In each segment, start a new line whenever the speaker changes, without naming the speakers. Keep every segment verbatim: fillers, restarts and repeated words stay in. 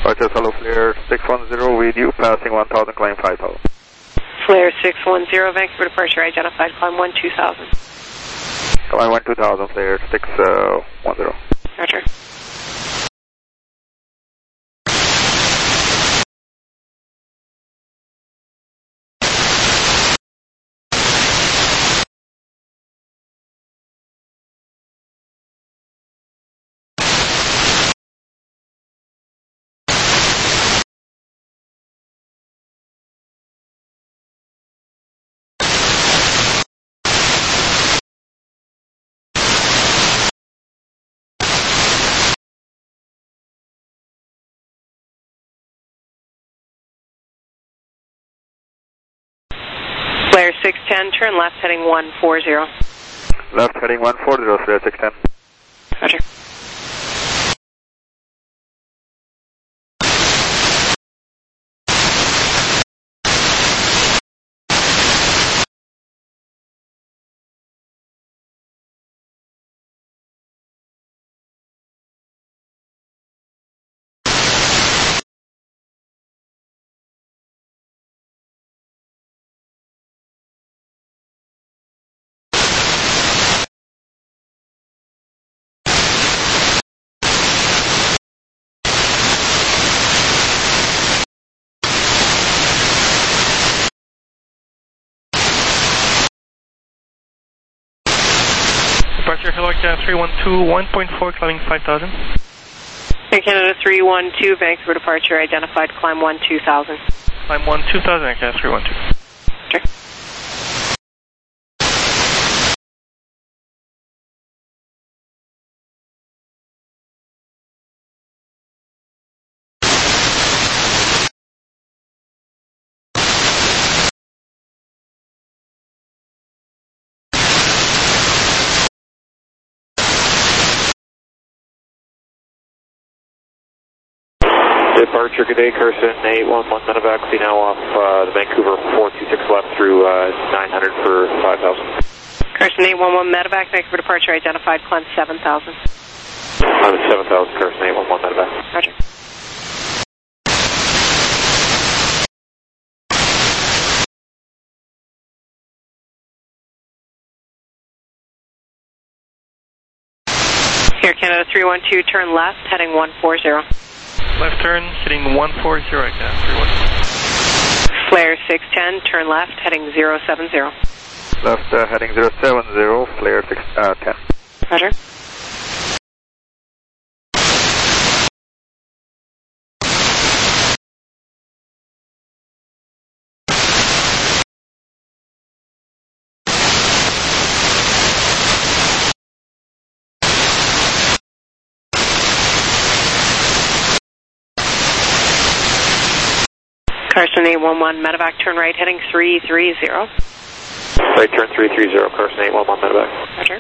Departure Solo Flare six one zero with you, passing one thousand, climb five thousand.
Flare six one zero, Vancouver departure identified, climb one two thousand.
Climb one two thousand, Flare six one zero.
Roger. Flare six ten, turn left heading one four zero.
Left heading one four zero, Flare six ten.
Roger.
Departure Hello Canada three one two, one point four, climbing five thousand.
Air Canada three one two, Vancouver departure identified, climb one two thousand.
Climb one two thousand, Air Canada three one two.
Sure.
Departure, good day, Carson eight one one medevac, see now off uh, the Vancouver four two six left through uh, nine hundred for five thousand.
Carson eight one one medevac, Vancouver departure identified, climb seven thousand.
Climb seven thousand, Carson eight one one medevac.
Roger. Air Canada three one two, turn left heading one four zero.
Left turn, heading one four zero, Air Canada three one two.
Flare six ten, turn left, heading zero seven zero.
Left uh, heading zero seven zero, Flare six ten.
Roger. Carson eight one one medevac, turn right heading three three zero.
Right turn three three zero, Carson eight one one medevac.
Roger.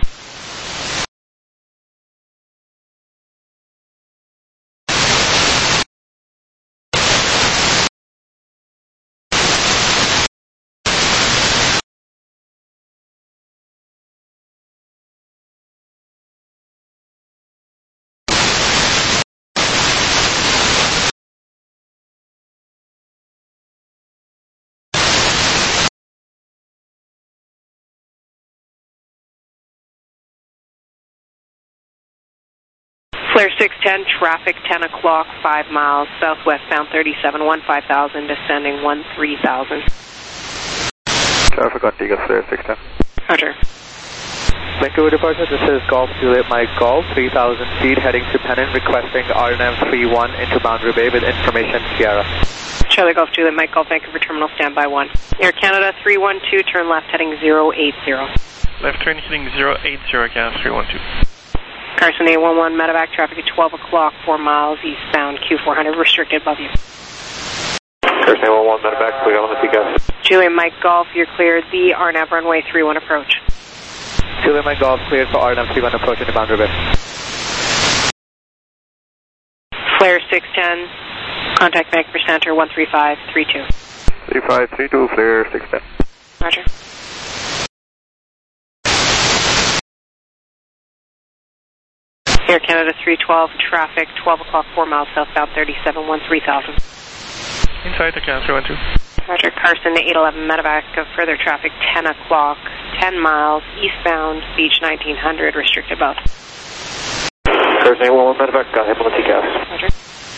Flare six ten, traffic ten o'clock, five miles, southwestbound thirty-seven one five thousand, descending one three thousand.
Traffic on Tigas, Flare six ten.
Roger.
Vancouver departure, this is Golf Juliet Mike Golf, three thousand feet, heading to Pennant, requesting R N M three one into Boundary Bay with information Sierra.
Charlie Golf Juliet Mike Golf, Vancouver Terminal, standby one. Air Canada three one two, turn left heading zero eight zero.
Left turn, heading zero eight zero, Air Canada three one two.
Carson eight one one medevac, traffic at twelve o'clock, four miles eastbound, Q four hundred, restricted above you.
Carson eight one one medevac, clear on the Tigas.
Juliet Mike Golf, you're cleared the R N A V runway three one approach.
Juliet Mike Golf, cleared for R N M three one approach into Boundary Bay.
Flare six ten, contact Vancouver Center one three five three two.
three five three two, Flare six ten.
Roger. Air Canada three twelve, traffic, twelve o'clock, four miles southbound, thirty-seven one three thousand.
Inside the Canada three one two.
Roger, Carson, eight eleven medevac, further traffic, ten o'clock, ten miles, eastbound, Beach nineteen hundred, restricted bound.
Carson, eight one one medevac, got him on the T C A S.
Roger.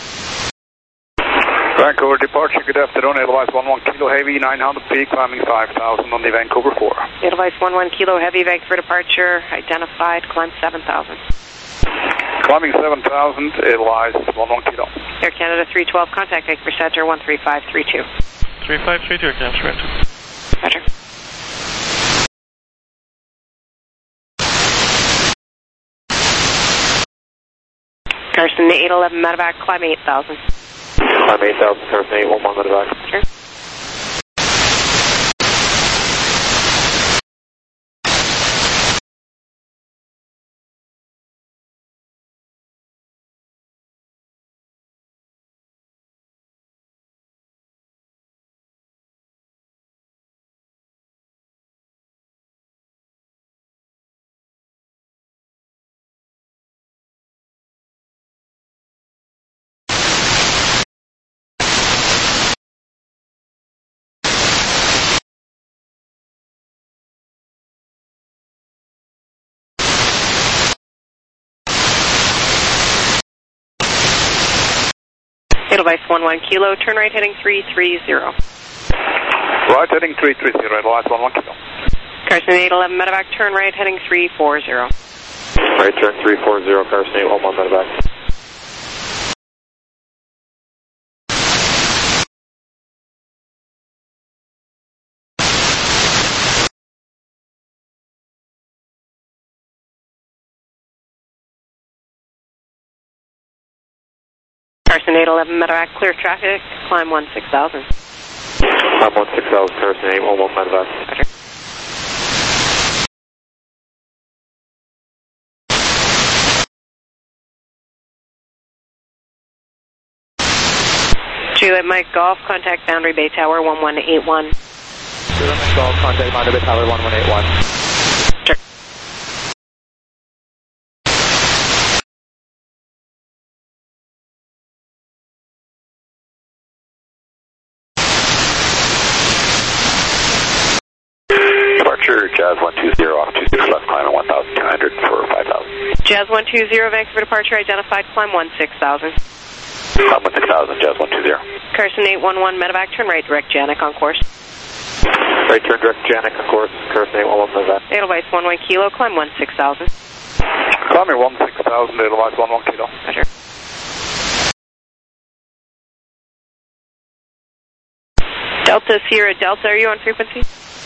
Vancouver departure, good afternoon, Edelweiss one one Kilo Heavy, nine hundred feet, climbing five thousand on the Vancouver four.
Edelweiss one one Kilo Heavy, Vancouver departure, identified, climb seven thousand.
Climbing seven thousand, Edelweiss one one Kilo.
Air Canada three twelve, contact Vancouver Center, one three five three two.
three five three two, Air Canada three one two.
Roger. Carson, eight eleven medevac, climb eight thousand.
Climb eight thousand, Carson, eight one one medevac.
Sure. Edelweiss one one Kilo, turn right heading three three zero.
Right heading three three zero, Edelweiss one one Kilo.
Carson, eight eleven medevac, turn right heading three four zero.
Right turn three four zero, Carson, eight one one medevac.
Carson, eight eleven medevac, clear traffic, climb one six thousand.
Climb one six thousand, Carson, eight one one medevac.
Roger. Juliet Mike Golf, contact Boundary Bay Tower one one eight one.
Juliet Mike Golf, contact Boundary Bay Tower one one eight one.
Sure.
Departure, Jazz one two zero, off two six left, climbing one thousand two hundred for five thousand.
Jazz one two zero, Vancouver departure, identified, climb one six thousand.
Climb one six thousand, Jazz one two zero.
Carson, eight one one medevac, turn right, direct Janik on course.
Right turn direct Janik on course, Carson, eight one one medevac.
Edelweiss one one Kilo, climb one six thousand.
Climbing one six thousand, Edelweiss one one Kilo.
Roger. Delta Sierra Delta, are you on frequency?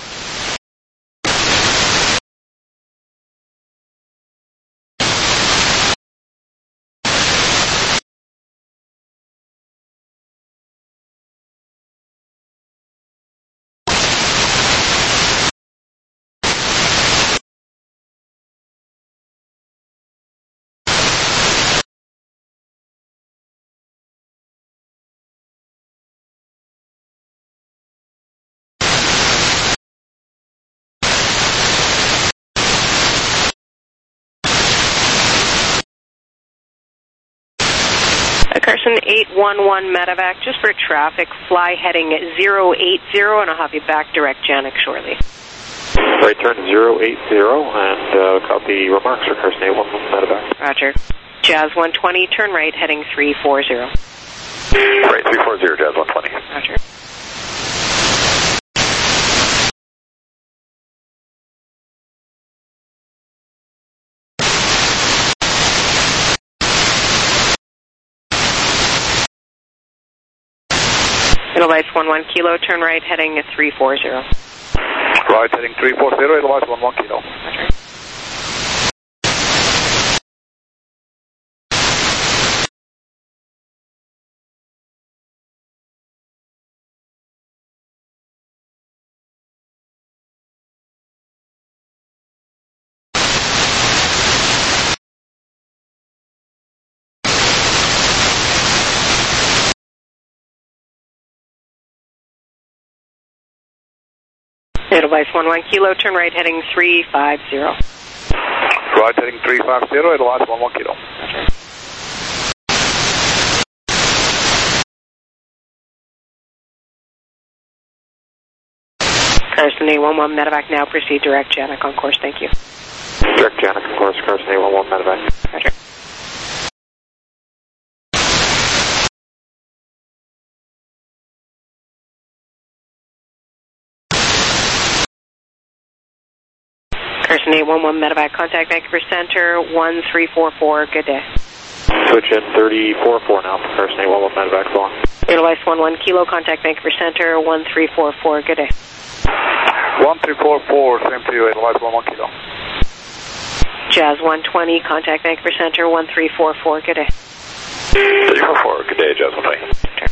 Carson, eight one one medevac, just for traffic, fly heading zero eight zero, and I'll have you back direct Janik shortly.
Right turn zero eight zero, and uh, copy remarks for Carson, eight one one medevac.
Roger. Jazz one twenty, turn right heading three four zero.
Right, three four zero, Jazz one twenty.
Roger. Edelweiss one one Kilo, turn right heading three four zero.
Right heading three four zero, Edelweiss one one Kilo.
Roger. Edelweiss one one Kilo, turn right heading three five zero.
Right, heading three five zero, Edelweiss one one kilo.
Carson eight one one medevac now, proceed direct Janek on course, thank you.
Direct Janek on course, Carson eight one one medevac.
Roger. Carson eight one one medevac, contact Vancouver Center one three four four, good day.
Switch in thirty four four now, Carson eight one one medevac, so on.
Edelweiss one one kilo, contact Vancouver Center one three four four, good day.
one three four four, same to you, Edelweiss one one kilo.
Jazz one twenty, contact Vancouver Center one three four four, good day.
three four four, good day, Jazz one twenty.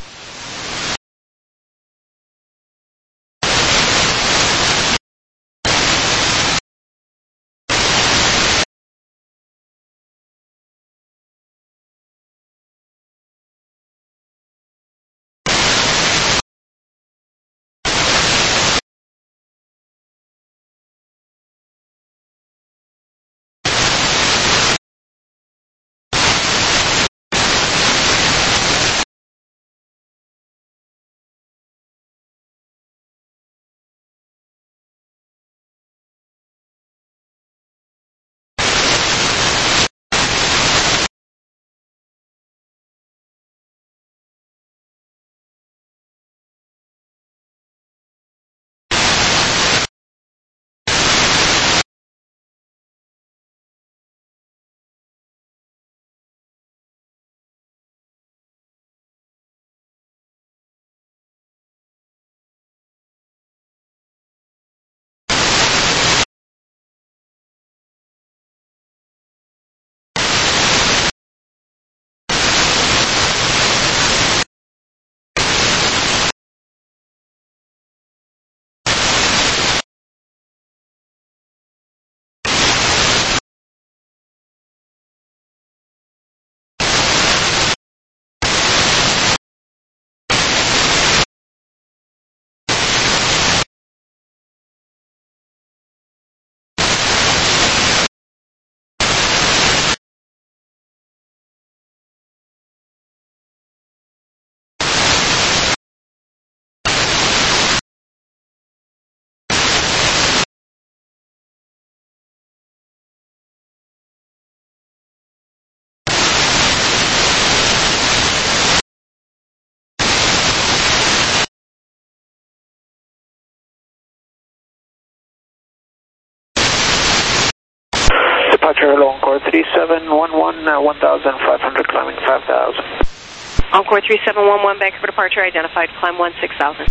Departure hello, Encore three seven one one, uh, one thousand five hundred, climbing five thousand.
Encore three seven one one, Vancouver departure identified, climb one six thousand.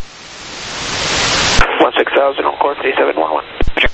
one six thousand, Encore three seven one one.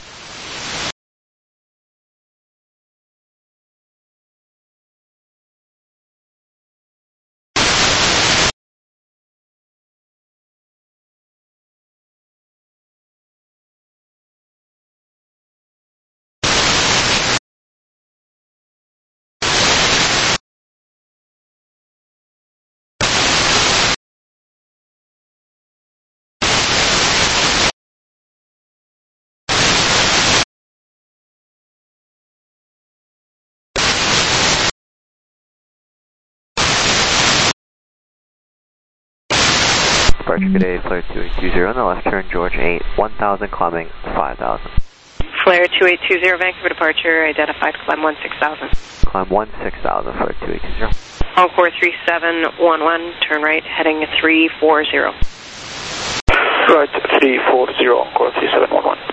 Departure good day, Flare two eight two zero, on the left turn, George eight, one thousand, climbing five thousand.
Flare two eight two zero, Vancouver departure identified, climb one six thousand.
Climb one six thousand, Flare two eight two zero.
Encore three seven one one, turn right, heading three four zero.
Right, three four zero, Encore three seven one one.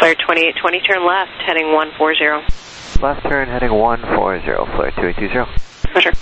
Flare twenty-eight twenty, turn left, heading one four zero.
Left turn, heading one four zero, Flare two eight two zero.
Roger.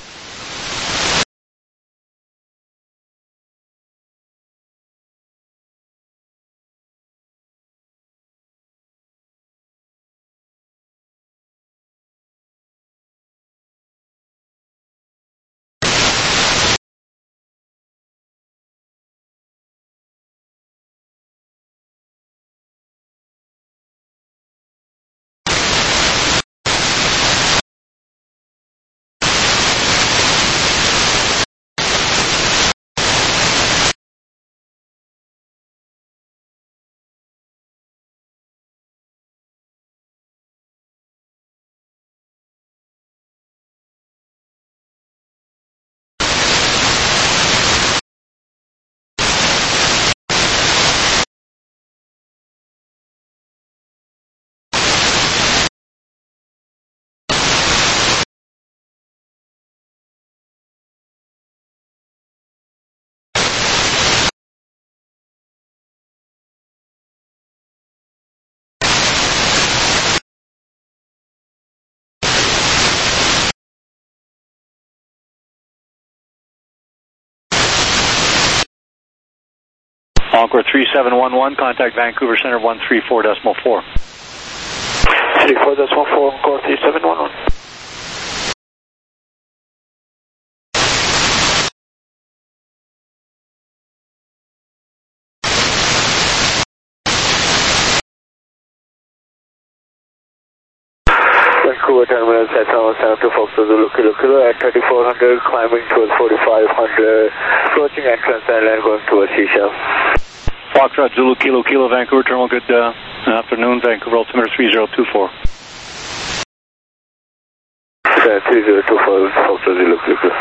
Encore three seven one one, contact Vancouver Center one three four decimal four.
three four decimal four, Encore three seven one one. Vancouver terminal set on seven two Fox Zulu Kilo Kilo at thirty-four hundred, climbing towards forty-five hundred, approaching entrance island, going towards Seychelles.
Foxtrot Zulu Kilo Kilo, Vancouver terminal, good uh, afternoon, Vancouver altimeter three zero two four.
three zero two four, Foxtrot Zulu Kilo Kilo.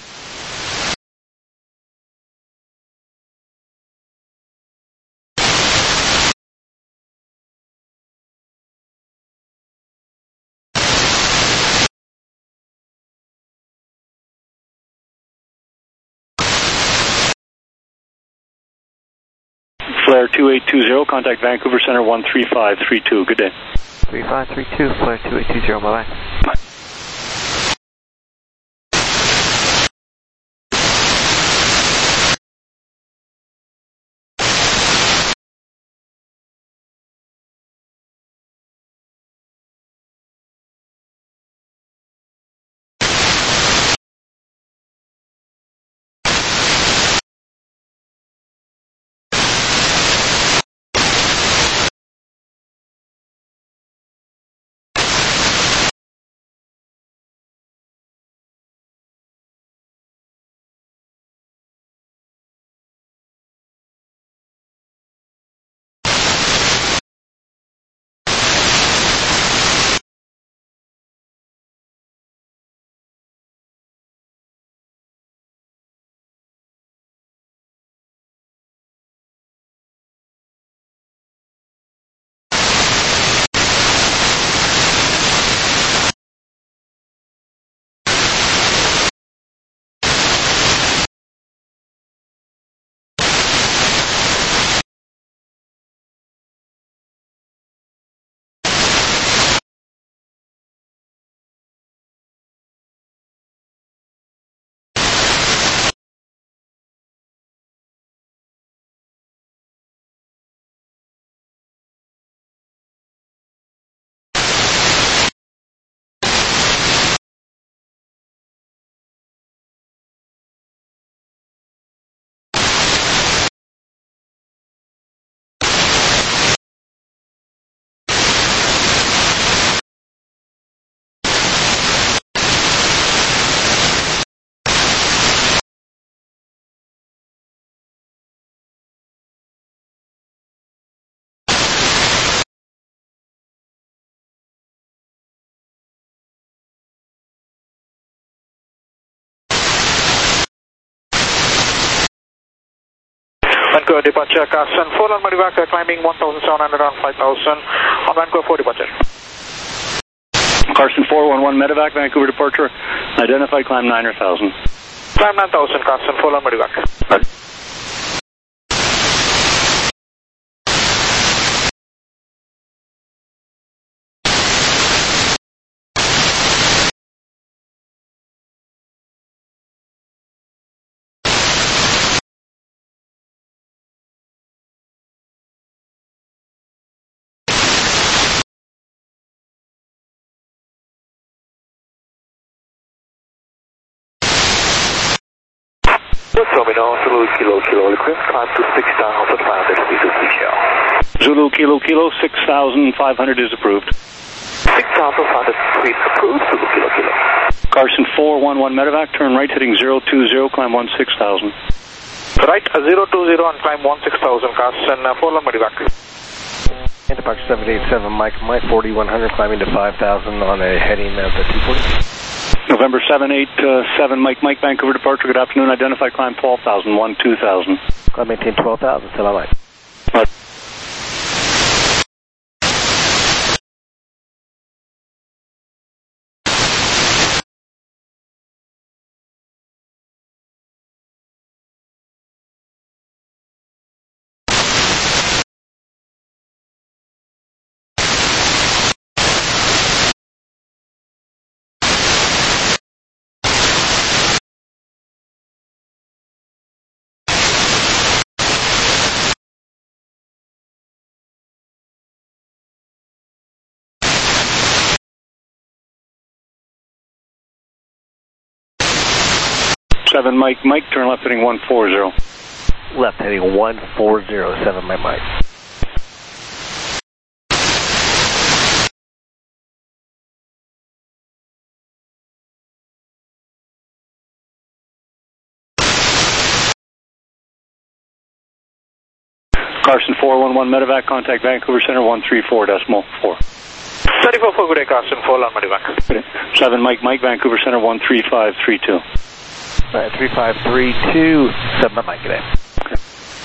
Flare two eight two zero, contact Vancouver Center one three five three two, good day.
three five three two, Flare two eight two zero, bye bye.
Bye.
Vancouver departure, Carson four on Medevac, climbing one thousand seven hundred on five thousand on Vancouver four departure.
Carson four one one Medevac, Vancouver departure, identified climb nine thousand.
Climb nine thousand, Carson four on Medevac.
Right.
Let me know, Zulu Kilo Kilo Liquid, climb to six thousand five hundred feet of seashell.
Zulu Kilo Kilo, six thousand five hundred is approved.
six thousand five hundred feet approved, Zulu Kilo Kilo.
Carson four one one medevac, turn right heading zero two zero, climb one six thousand.
Right, uh, zero two zero and climb one six thousand, Carson, uh, four one medevac.
And departure seven eight seven, Mike, Mike forty-one hundred, climbing to five thousand on a heading of the two forty.
November seven eight seven, Mike Mike, Vancouver departure, good afternoon, identify climb twelve thousand, one two thousand.
Climb maintain twelve thousand, salam Mike.
Right. seven Mike Mike, turn left heading one four zero.
Left heading one four zero, seven Mike Mike.
Carson four one one medevac, contact Vancouver Center one three four decimal four.
thirty-four for good day, Carson, four one medevac.
seven Mike Mike, Vancouver Center one three five three two.
All right, three five three two, seven Mike, good day.
Okay.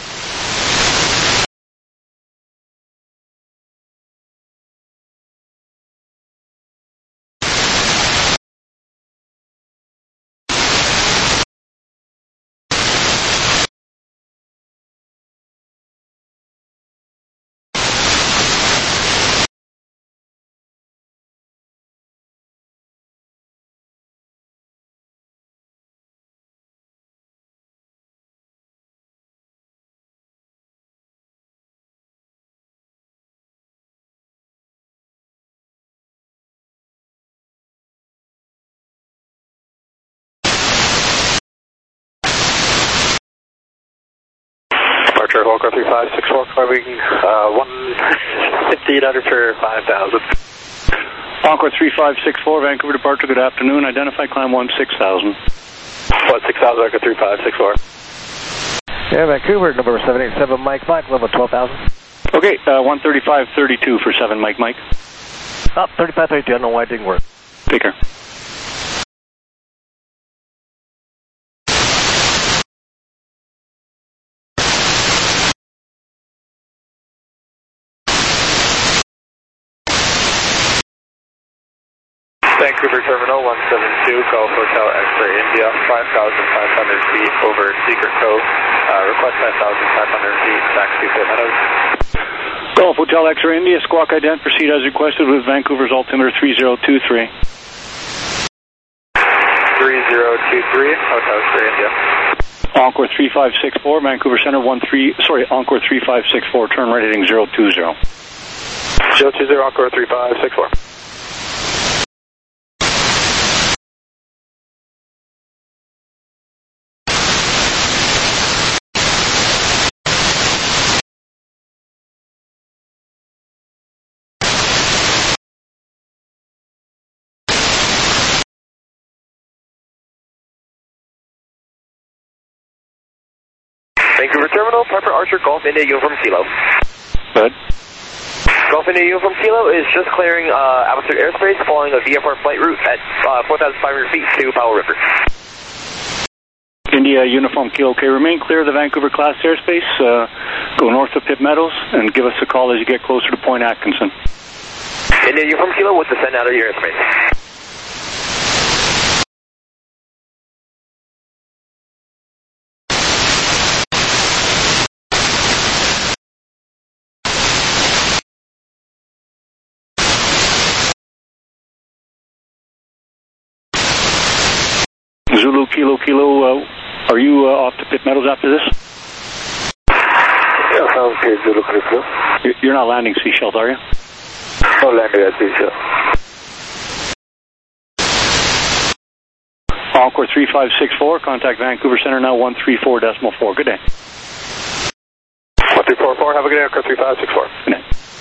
Departure Hawker three five six four, climbing uh, one fifteen hundred for five thousand.
Encore three five six four, Vancouver departure, good afternoon, identify climb one six thousand.
What, six thousand, Hawker three five six four.
Yeah, Vancouver, number seven eight seven, Mike Mike, level twelve thousand.
Okay, uh, one thirty-five thirty-two for seven Mike Mike.
Oh, thirty-five thirty-two, I don't know why it didn't work.
Take care.
Vancouver Terminal one seven two, Golf Hotel X-Ray India, five thousand five hundred feet over Secret Cove. Uh, request five thousand five hundred feet back to Pitt Meadows.
Golf Hotel X-Ray India, squawk ident, proceed as requested with Vancouver's altimeter three zero two three.
three zero two three, Hotel X-Ray India.
Encore three five six four, Vancouver Center one three, sorry, Encore three five six four, turn right heading zero two zero.
zero two zero, Encore three five six four. Vancouver Terminal, Piper Archer, Golf India Uniform Kilo.
Good.
Golf India Uniform Kilo is just clearing uh, altitude airspace following a V F R flight route at uh, four thousand five hundred feet to Powell River.
India Uniform Kilo, okay, remain clear of the Vancouver class airspace, uh, go north of Pitt Meadows, and give us a call as you get closer to Point Atkinson.
India Uniform Kilo, what's the send out of your airspace?
Zulu Kilo Kilo, uh, are you uh, off to Pitt Meadows after this?
Yeah, sounds good, Zulu Kilo Kilo.
You're not landing Seashells, are you?
No landing at Seashells.
Encore three five six four, contact Vancouver Center now one three four decimal four. Good day.
one three four four, have a good day, Encore three five six four.
Good day.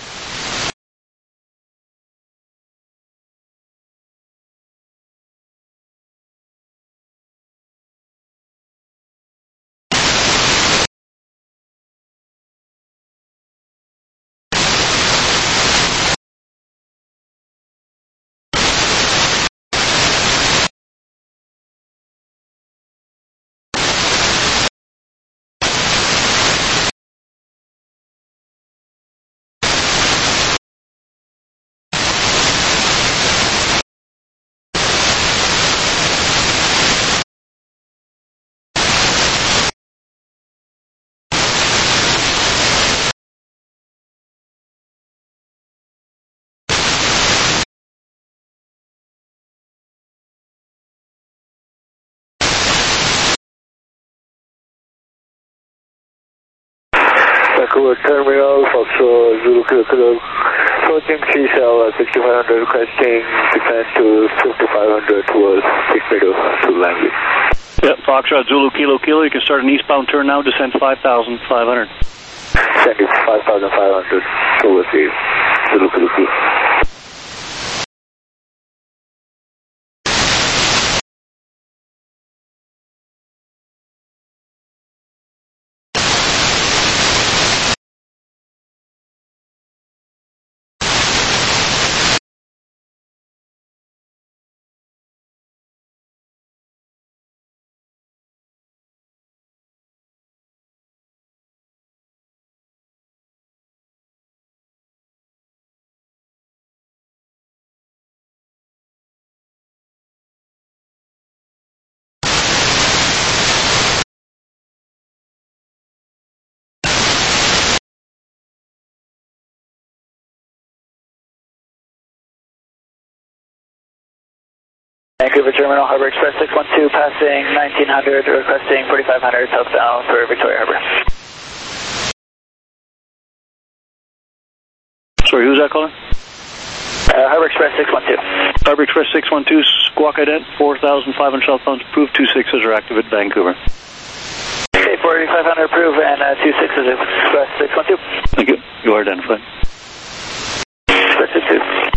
Vancouver Terminal, Foxtrot, Zulu Kilo Kilo, approaching C C L at sixty-five hundred, requesting descent to fifty-five hundred towards Picmeadow to Langley.
Yep, Foxtrot, Zulu Kilo Kilo, you can start an eastbound turn now, descend five thousand five hundred.
Sending five thousand five hundred towards the Zulu Kilo Kilo. Vancouver Terminal, Harbor Express six one two, passing nineteen hundred, requesting forty-five hundred southbound for Victoria Harbor.
Sorry, who's that calling?
Uh, Harbor Express six one two.
Harbor Express six one two, squawk ident, four thousand five hundred southbound, approved, two sixes are active at Vancouver.
Okay, forty-five hundred approved and uh, two sixes Express six one two.
Thank you. You are identified.
Express six two.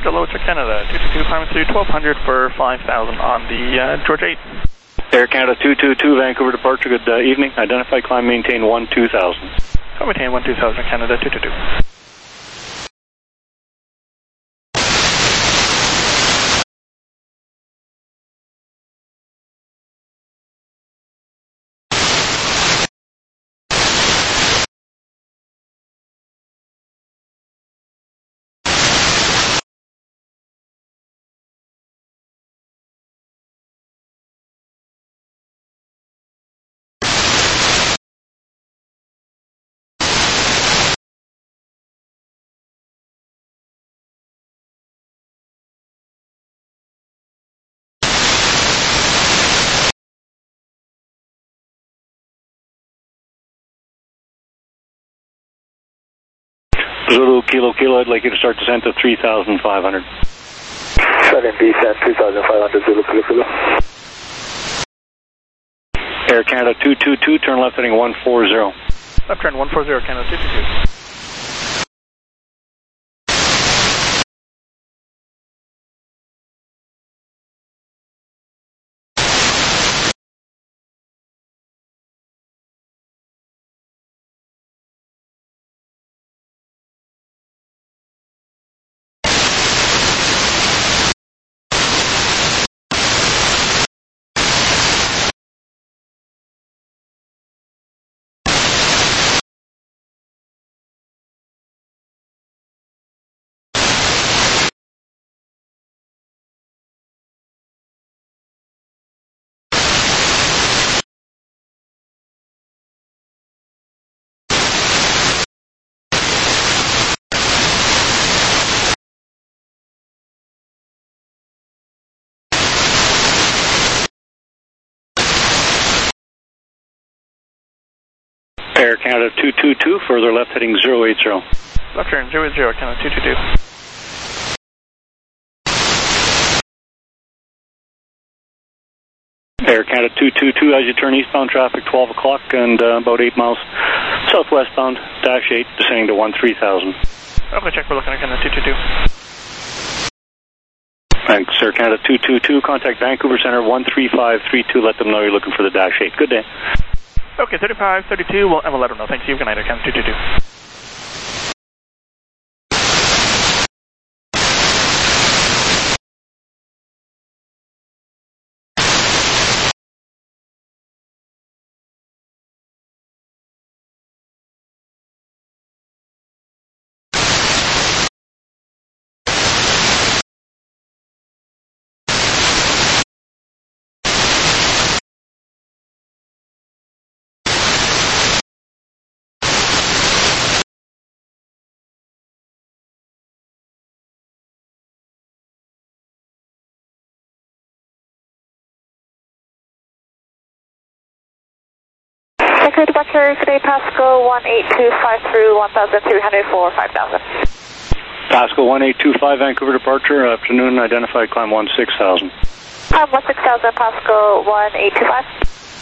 Hello, Check Canada, two two two, climbing through twelve hundred for five thousand on the uh, George eight.
Air Canada two two two, Vancouver departure, good uh, evening. Identify, climb, maintain one two thousand.
Climb, maintain one two thousand, Canada two two two.
Zulu Kilo Kilo, I'd like you to start descent to three thousand five hundred.
Sudden descent, three thousand five hundred, Zulu Kilo Kilo.
Air Canada two two two, turn left heading one four zero.
Left turn one four zero, Canada two two two.
Air Canada two two two, further left heading zero eight zero.
Left turn zero eight zero, Canada two two two.
Air Canada two two two, as you turn eastbound traffic, twelve o'clock and uh, about eight miles southwestbound, dash eight, descending to one three thousand.
Okay, check, we're looking at Canada two two two.
Thanks, Air Canada two two two, contact Vancouver Center one three five three two, let them know you're looking for the dash eight. Good day.
Okay, thirty-five thirty-two, we'll, and we'll let them know. Thanks, you. Good night, Air Canada two two two.
Departure today, Pasco one eight two five through one thousand three hundred for five thousand.
Pasco one eight two five, Vancouver departure, afternoon, identified, climb one six thousand.
Climb one six thousand, Pasco one eight two five.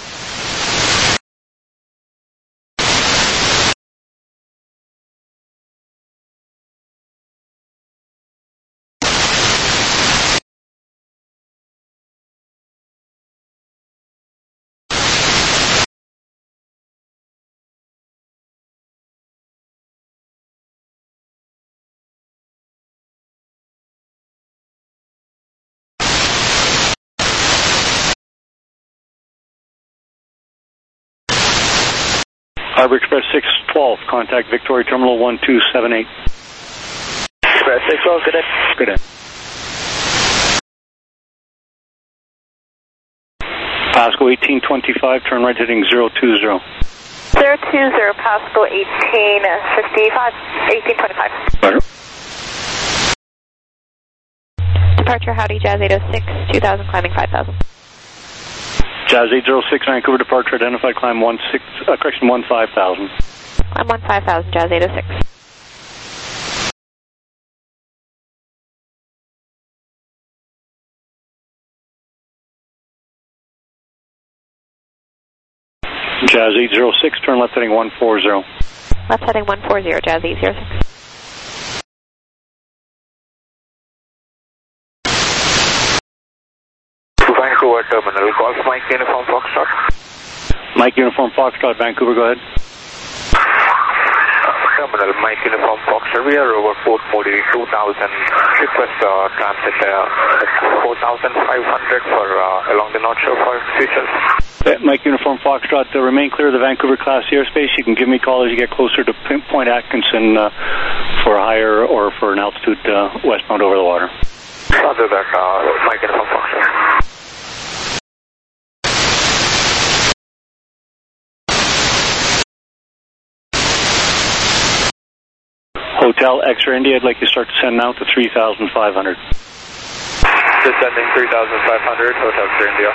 Harbor Express six twelve, contact Victoria Terminal one two seven eight.
Express six twelve, good day.
Good day. Pasco eighteen twenty-five, turn right heading zero two zero.
zero two zero, Pasco eighteen fifty-five, eighteen twenty-five.
Better.
Departure Howdy, Jazz eight oh six, two thousand, climbing five thousand.
Jazz eight oh six, Vancouver departure, identified, climb one six, uh, correction, one five thousand.
Climb one five thousand, Jazz eight oh six.
Jazz eight oh six, turn left heading one four zero.
Left heading one four zero, Jazz eight oh six.
Uniform Foxtrot.
Mike Uniform Foxtrot, Vancouver, go ahead.
Terminal, Mike Uniform Foxtrot. We are over Port Moody, two thousand. Request uh, transit uh, at four thousand five hundred for uh, along the North Shore for futures.
Uh, Mike Uniform Foxtrot, uh, remain clear of the Vancouver class airspace. You can give me a call as you get closer to Point Atkinson uh, for a higher or for an altitude uh, westbound over the water.
Roger that, uh, Mike Uniform Foxtrot.
Hotel X-Ray India, I'd like you to start to send now to three thousand five hundred.
Descending three thousand five hundred, Hotel X-Ray India.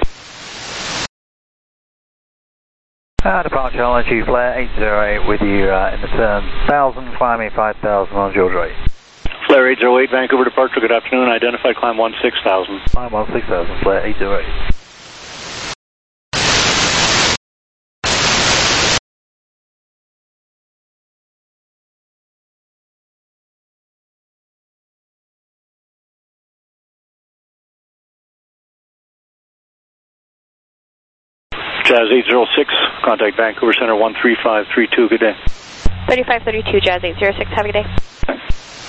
Uh, departure L N G Flare eight zero eight with you uh, in the turn one thousand, fly me five thousand on George Wright.
Flare eight zero eight, Vancouver departure, good afternoon. Identified climb one six thousand.
Climb one six thousand, Flare eight zero eight.
Jazz eight zero six, contact Vancouver Center one three five three two, good day.
thirty-five thirty-two, Jazz eight zero six, have a good day.
Thanks.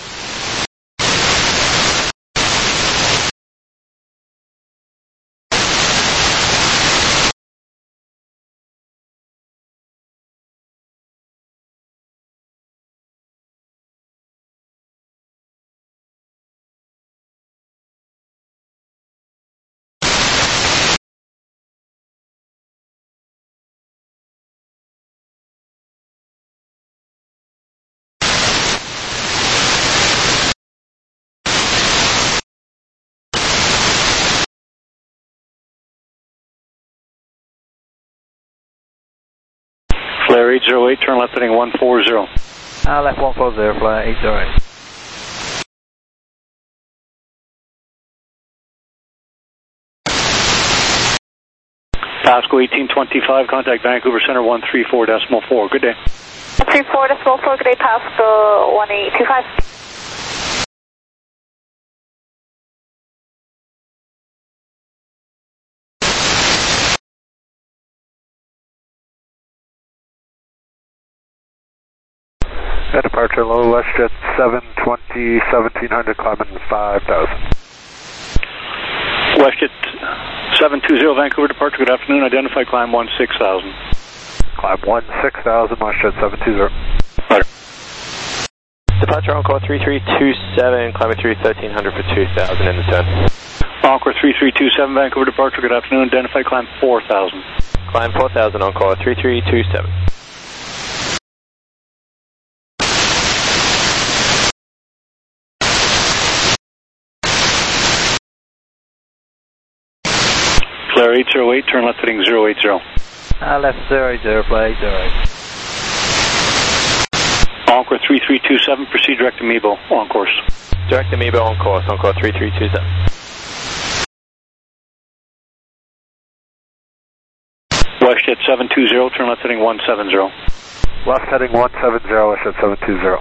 Flare eight zero eight, turn left heading one four zero.
Uh, left one four zero, Flare eight zero eight.
Pasco eighteen twenty-five, contact Vancouver Center one three four decimal four, good day.
one three four decimal four, good day, Pasco one eight two five.
At departure, low WestJet seven twenty, seventeen hundred, climbing five thousand.
WestJet seven two zero, Vancouver departure, good afternoon. Identified climb one six thousand.
Climb one six thousand, WestJet seven two zero.
Roger.
Departure Encore three three two seven, climbing through thirteen hundred for two thousand in the turn.
Encore three three two seven, Vancouver departure, good afternoon. Identified climb four thousand.
Climb four thousand, Encore three three two seven.
Flare eight zero eight, turn left heading zero eight zero.
Uh, left zero eight zero, Flare eight zero eight.
Encore three three two seven, proceed direct to Mebo, on course.
Direct to Mebo on course, Encore three three two seven.
WestJet seven two zero, turn left heading one seven zero.
Left heading one seven zero, WestJet seven two zero.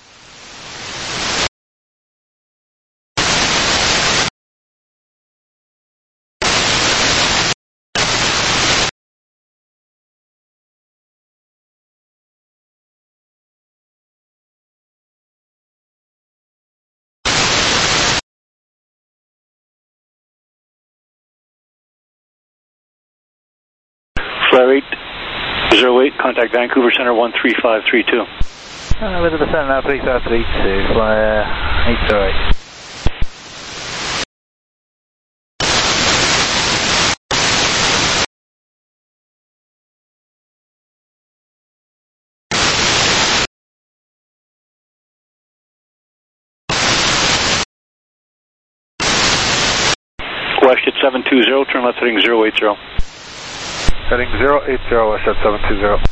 Flare eight zero eight, contact Vancouver Center one three five three two.
Uh, with the center now, three five three two, Flare eight zero eight.
WestJet seven two zero, turn left heading zero eight zero.
Heading zero eight zero, WestJet seven two zero.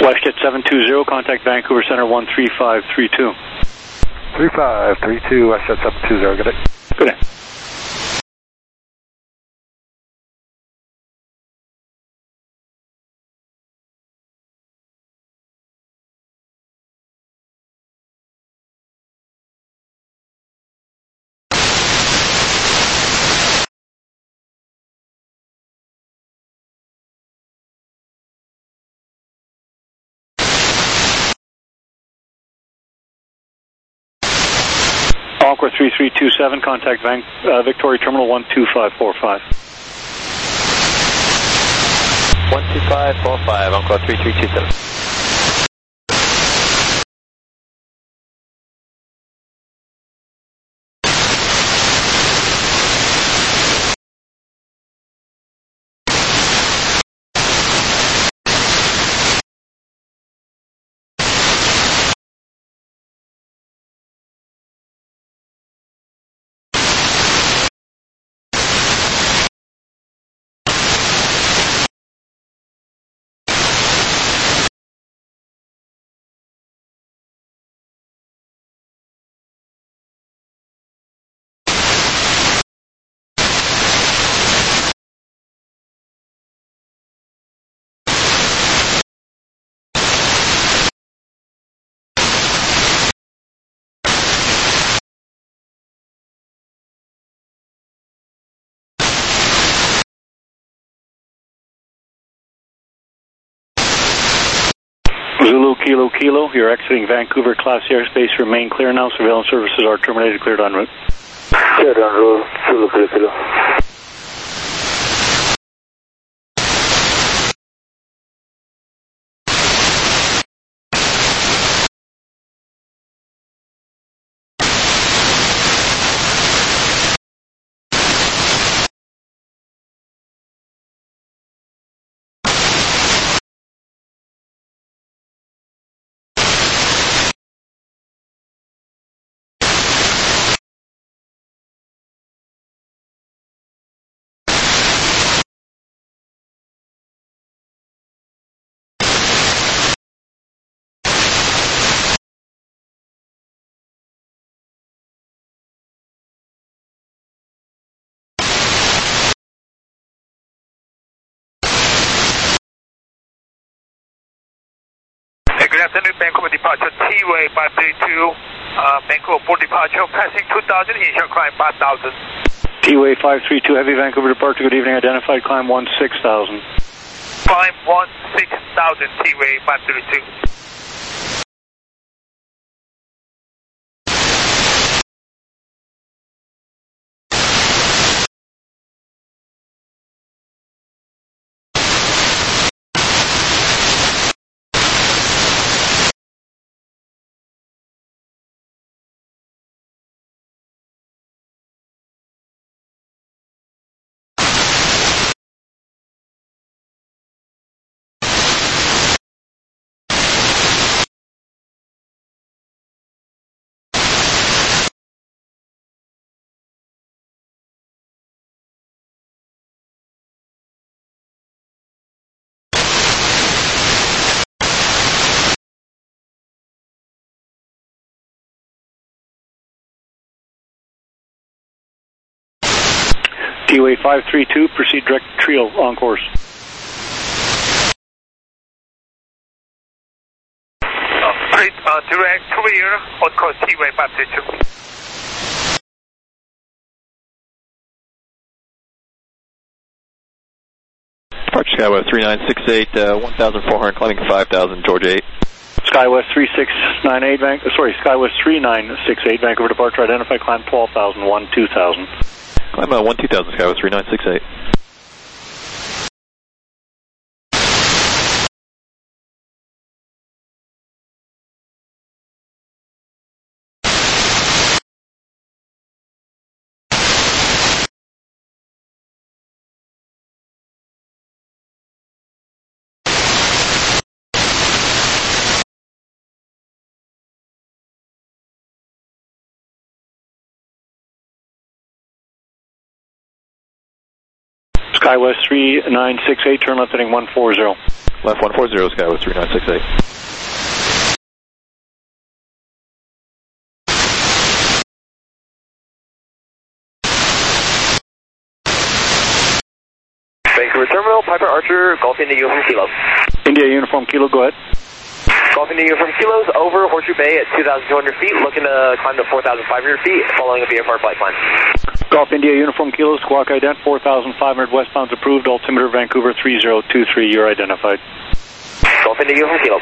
WestJet seven two zero, contact Vancouver Center one three five three two.
three five three two, WestJet seven two zero, good day.
Good day. Encore three three two seven, contact Van, uh, Victoria Terminal one two five four five.
one two five four five, Encore three three two seven. Zulu Kilo Kilo, you're exiting Vancouver Class airspace. Remain clear now. Surveillance services are terminated. Cleared en route.
Cleared en route. Zulu Kilo Kilo.
Good afternoon, Vancouver departure, T-Way five three two, uh, Vancouver for departure, passing two thousand, initial climb five thousand.
T-Way five three two, heavy Vancouver departure, good evening, identified climb one six thousand.
Climb one six thousand, T-Way five three two.
T-Way five three two, proceed direct trio on course.
Uh, uh, direct clear on course T-Way five three two.
Departure Skywest three nine six eight, uh, one thousand four hundred, climbing five thousand, Georgia eight.
Skywest three six nine eight, Van sorry, Skywest three nine six eight, Vancouver departure, identified climb twelve thousand, one two thousand.
Climb uh, one two thousand, Skywest three nine six eight.
Skywest three nine six eight, turn left heading one four zero.
Left one four zero, Skywest three nine six eight.
Vancouver Terminal, Piper Archer, Golf India Uniform Kilo.
India Uniform Kilo, go ahead.
Golf India Uniform Kilos over Horseshoe Bay at two thousand two hundred feet, looking to climb to four thousand five hundred feet, following a V F R flight plan.
Golf India Uniform Kilos, Squawk Ident, four thousand five hundred westbound approved, altimeter Vancouver three zero two three, you're identified.
Golf India Uniform Kilo.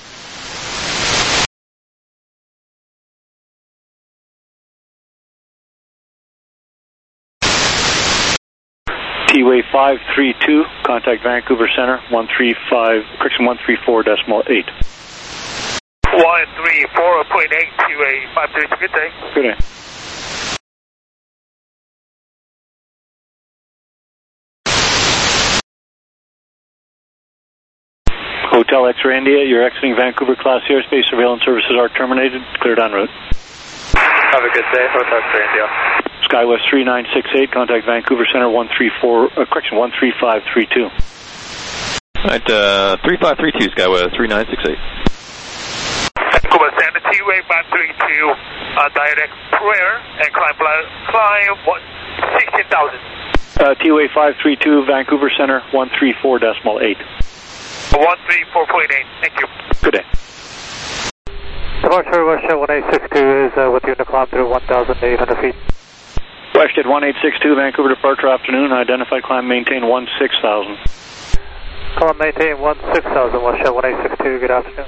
T-Way five three two, contact Vancouver Center, one three five, correction, one three four decimal eight.
one three four point eight, T-Way five three two, good day.
Good day. Hotel X-Ray India, you're exiting Vancouver Class Airspace, surveillance services are terminated, cleared en route.
Have a good day, Hotel X-Ray India.
Skywest three nine six eight, contact Vancouver Center one three four, uh, correction, one three five three two.
Alright, uh, three five three two, Skywest three nine six eight.
Vancouver Center, T-Way five three two, uh, direct prayer, and climb, climb what, sixteen thousand.
Uh, T-Way five three two, Vancouver Center, one three four decimal eight.
one three four point eight, thank you.
Good day.
Departure Russia one eight six two is uh, with you to climb through one thousand eight hundred feet.
WestJet one eight six two, Vancouver departure afternoon, identified climb maintain one six thousand.
Climb maintain one six thousand, Russia one eight six two, good afternoon.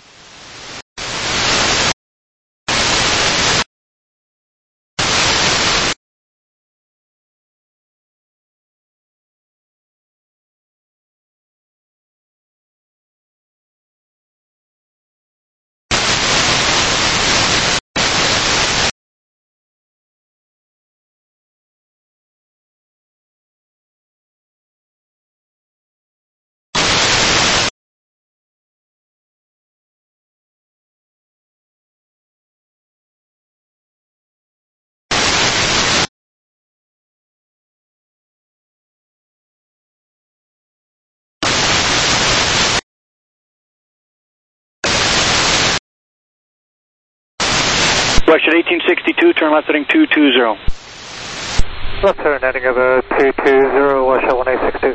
WestJet eighteen sixty-two, turn left heading two two zero.
Left turn heading over two two zero, Russia one eight six two.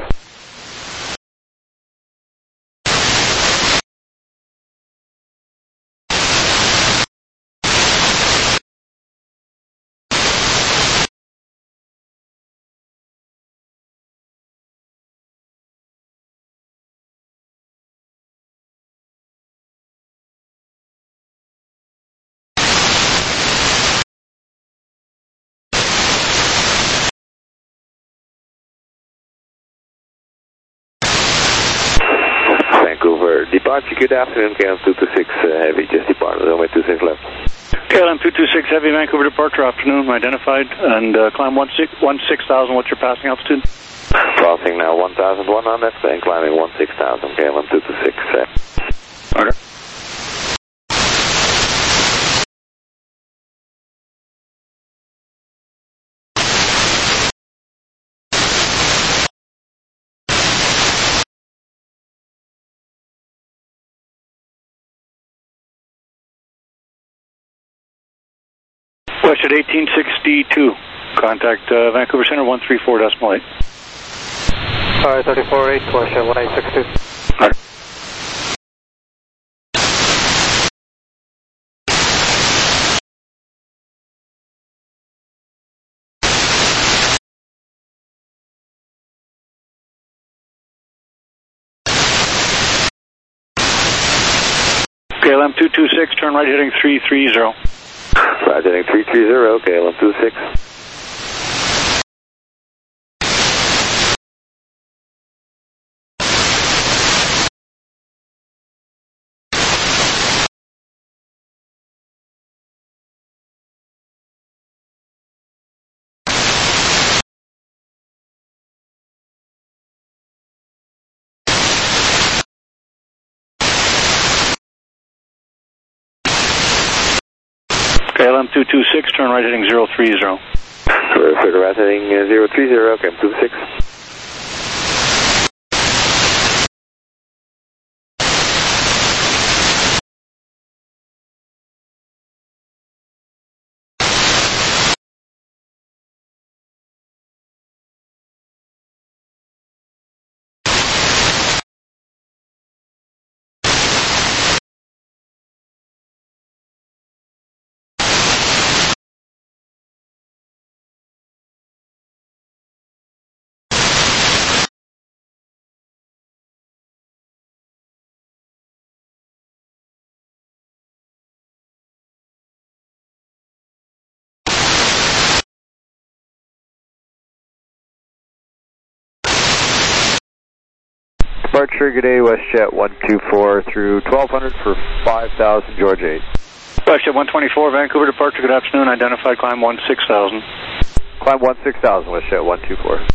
Departure, good afternoon, K L M two two six uh, Heavy, just departed, runway two six left.
K L M two two six Heavy, Vancouver departure afternoon, identified, and uh, climb one six thousand, what's your passing altitude?
Crossing now one thousand one hundred and climbing one six thousand, K L M two two six. Uh.
Order. WestJet eighteen sixty-two, contact uh, Vancouver Center one three four decimal eight.
Alright, thirty-four eight, WestJet one eight six two.
Alright. K L M two two six, turn right heading three three zero.
Right heading three three zero, K L M two six.
K L M two two six, turn right heading zero three zero.
Further right heading zero three zero, K L M two six.
Departure, good day, WestJet one two four through twelve hundred for five thousand, George eight.
WestJet one twenty-four, Vancouver departure, good afternoon, identified climb one six thousand.
Climb one six thousand, WestJet one two four.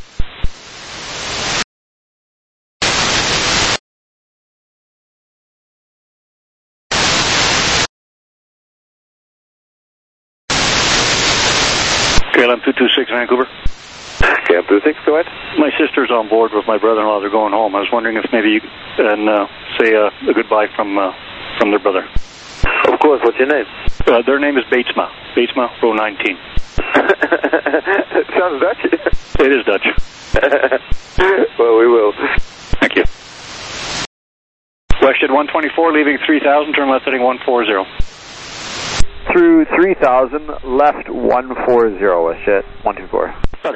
K L M two two six, Vancouver.
K L M two two six, go ahead.
My sister's on board with my brother-in-law. They're going home. I was wondering if maybe you can uh, say uh, a goodbye from uh, from their brother.
Of course, what's your name?
Uh, their name is Batesma. Batesma, row nineteen.
Sounds Dutch.
It is Dutch.
Well, we will.
Thank you. WestJet one twenty-four, leaving three thousand, turn left heading one forty.
Through three thousand, left one forty, WestJet one two four.
Better.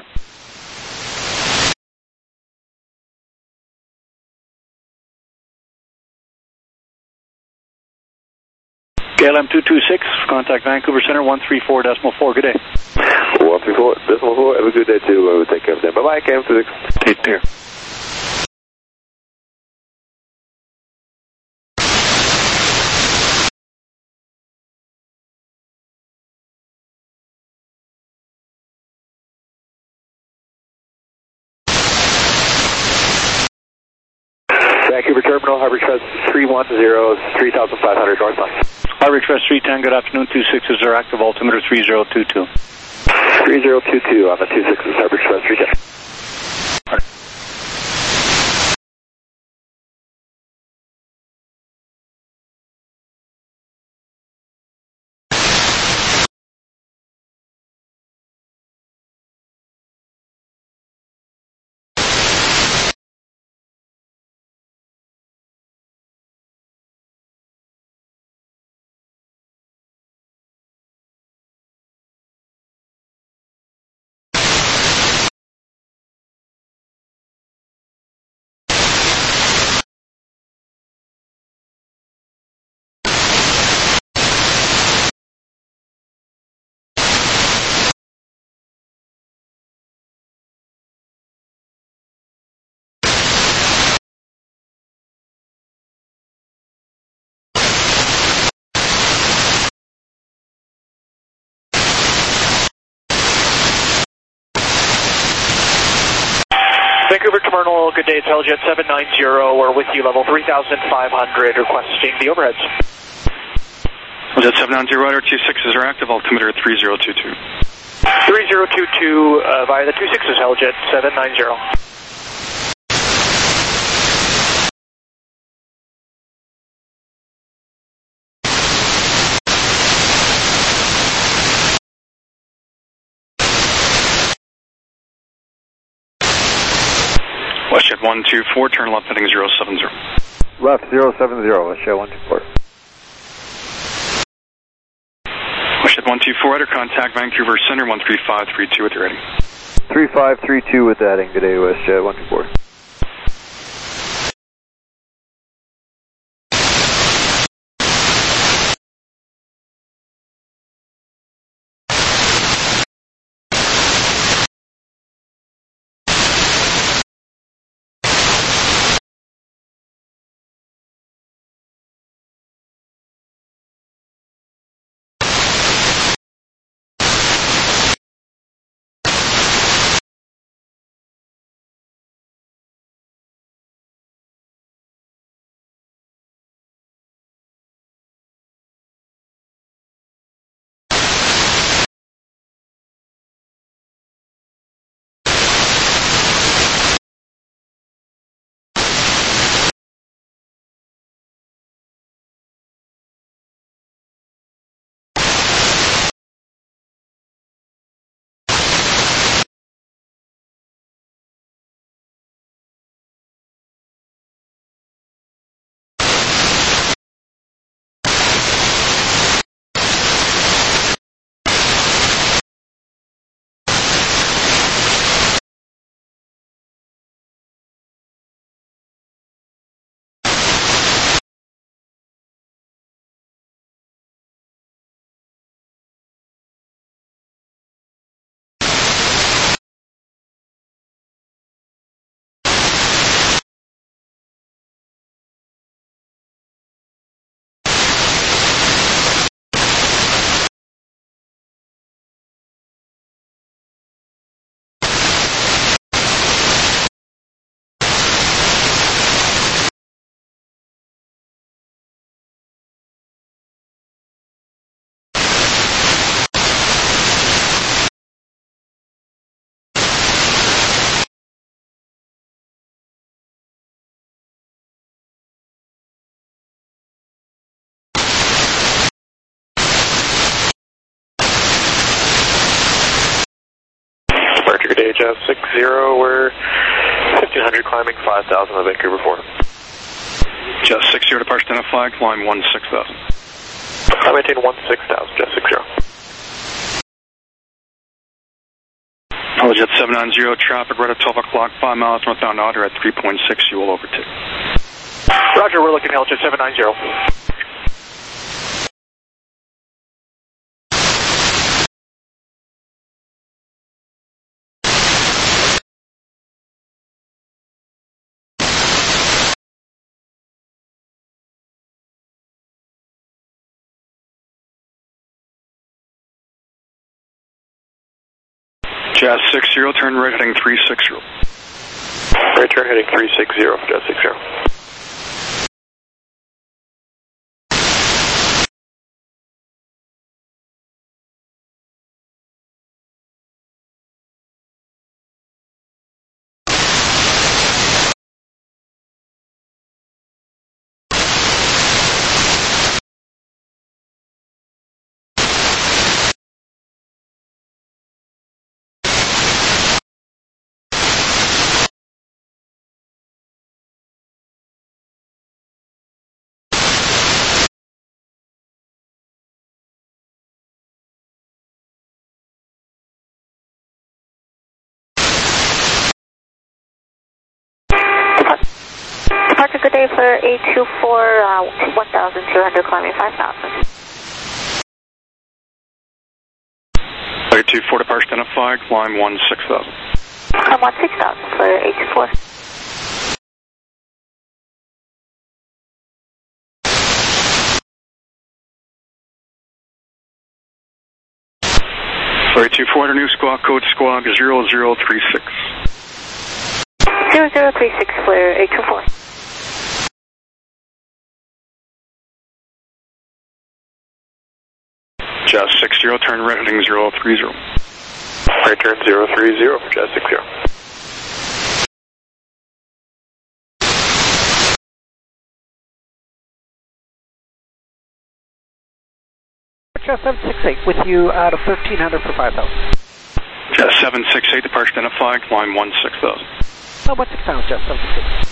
K L M two two six, contact Vancouver Center one three four decimal four, good day.
one three four decimal four, have a good day too. We'll take care of them. Bye-bye, K L M two two six.
Take care.
Vancouver Terminal, Harbor Express three one zero, three thousand five hundred northbound.
Harbor Express three ten, good afternoon, two sixes are active, altimeter three zero two two.
three zero two two on the two sixes, Harbor Express three ten.
All right.
Vancouver Terminal, good day, Intellijet seven nine zero, we're with you, level three thousand five hundred, requesting the overheads.
Jet seven nine zero, two sixes are active, altimeter three zero two two.
three zero two two uh, via the two sixes, Intellijet seven nine zero.
WestJet one two four, turn left heading zero seven zero.
Left zero seven zero, WestJet one two four.
WestJet one two four, header contact Vancouver Center one three five three two with your heading.
three five three two with the heading, good day, WestJet one two four.
Good day, Jazz six zero, we're fifteen hundred climbing five thousand on Vancouver four.
Jazz six zero, departure identified, climb one six thousand.
I maintain one six thousand, Jazz six zero.
Jet seven nine zero, traffic right at twelve o'clock, five miles northbound Otter at three point six, you will overtake.
Roger, we're looking at Jet seven nine zero.
Jazz six zero, turn right heading three six zero.
Right turn heading three six zero, Jazz six zero.
Departure, good day for eight two four, uh, one thousand two hundred, climbing five thousand.
eight two four, departure identified, climb one six thousand.
Climb one six thousand for eight two four.
eight two four, new squawk code squawk zero zero three six.
zero zero three six for eight two four.
Jazz six zero, turn right heading zero three zero.
Right turn zero three zero, Jazz six zero.
Jazz seven six eight with you out of thirteen hundred for five thousand.
Jazz seven six eight, departure identified, climb one six thousand.
Oh, one six thousand, Jazz seven six eight.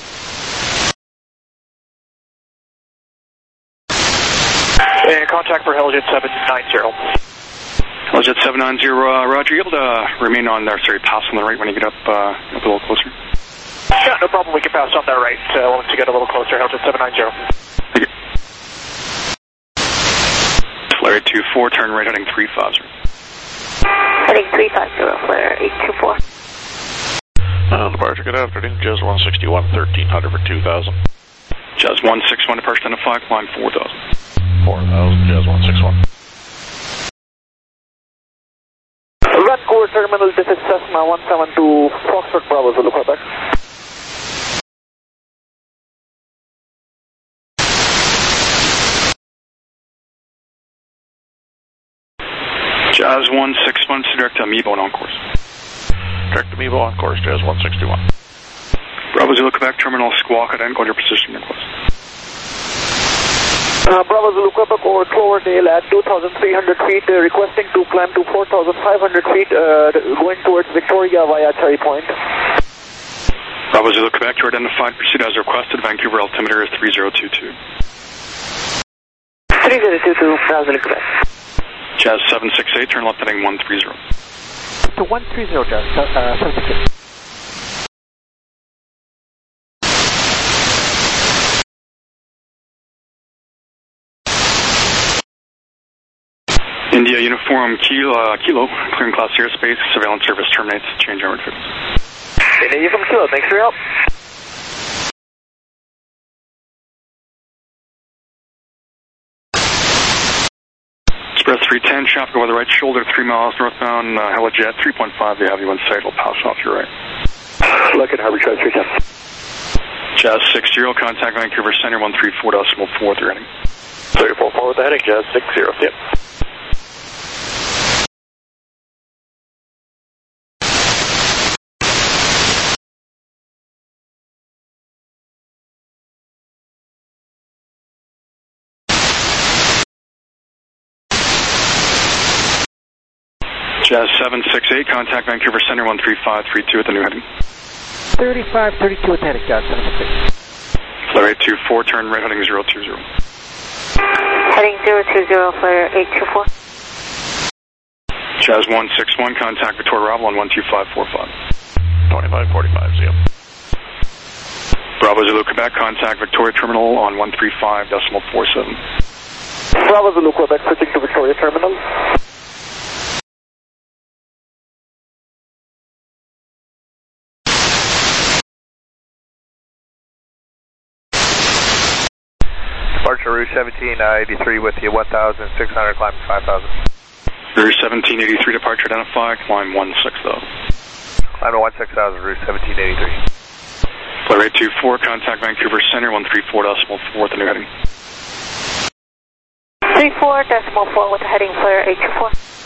And contact for Helijet seven nine zero.
Helijet seven nine zero, uh, Roger, you able to remain on there, sorry, pass on the right when you get up, uh, up a little closer?
Yeah, no problem, we can pass on that right uh, once you get a little closer, Helijet seven nine zero.
Thank you. Flare eight two four, turn right heading three five zero.
Heading three five zero, flare eight two four.
Uh, departure, good afternoon, Jazz one sixty-one, thirteen hundred for two thousand.
Jazz one sixty-one, departure identified, climb four thousand.
four thousand, Jazz one sixty-one.
Vancouver Terminal, this is Cessna one seven two, Foxtrot Bravo, Zulu, Quebec.
Jazz one sixty-one, direct to Amiibo and on course.
Direct to Amiibo on course, Jazz one sixty-one.
Bravo Zulu Quebec, terminal squawk, and go to your position request.
Uh, Bravo Zulu Quebec over Cloverdale at two thousand three hundred feet, uh, requesting to climb to four thousand five hundred feet, uh, going towards Victoria via Cherry Point.
Bravo Zulu Quebec, you are identified, proceed as requested, Vancouver altimeter is three zero two two.
three zero two two, Bravo Zulu Quebec.
Jazz seven six eight, turn left heading one three zero.
To one three zero, Jazz, uh, seven six eight.
India Uniform Kilo, uh, Kilo, clearing class airspace, surveillance service terminates, change armored fitness.
India Uniform Kilo, thanks for your help.
Express three ten, traffic over the right shoulder, three miles northbound, uh, Helijet three point five, they have you in sight, will pass off your right.
Look at Harbor Charge three ten.
Jazz six zero, contact Vancouver Center, one three four decimal four, the heading.
three four four with the heading, Jazz six zero, yep.
Jazz seven six eight, contact Vancouver Center one three five three two at the new heading.
thirty-five thirty-two at the heading, Jazz seven six eight.
Flare eight two four, turn right heading zero two zero.
Heading zero two zero, flare eight two four.
Jazz one six one, contact Victoria Bravo on one two five four five.
twenty-five forty-five, see ya.
Bravo Zulu Quebec, contact Victoria Terminal on one three five decimal four seven.
Bravo Zulu Quebec, switching to Victoria Terminal.
Departure Route seventeen eighty-three with you, one thousand six hundred, climb five thousand.
Route seventeen eighty-three, departure identified, climb one six thousand.
Climb one six thousand, Route seventeen eighty-three.
Flare eight two four, contact Vancouver Center one three four decimal four at the new heading.
three four decimal four with the heading flare eight two four.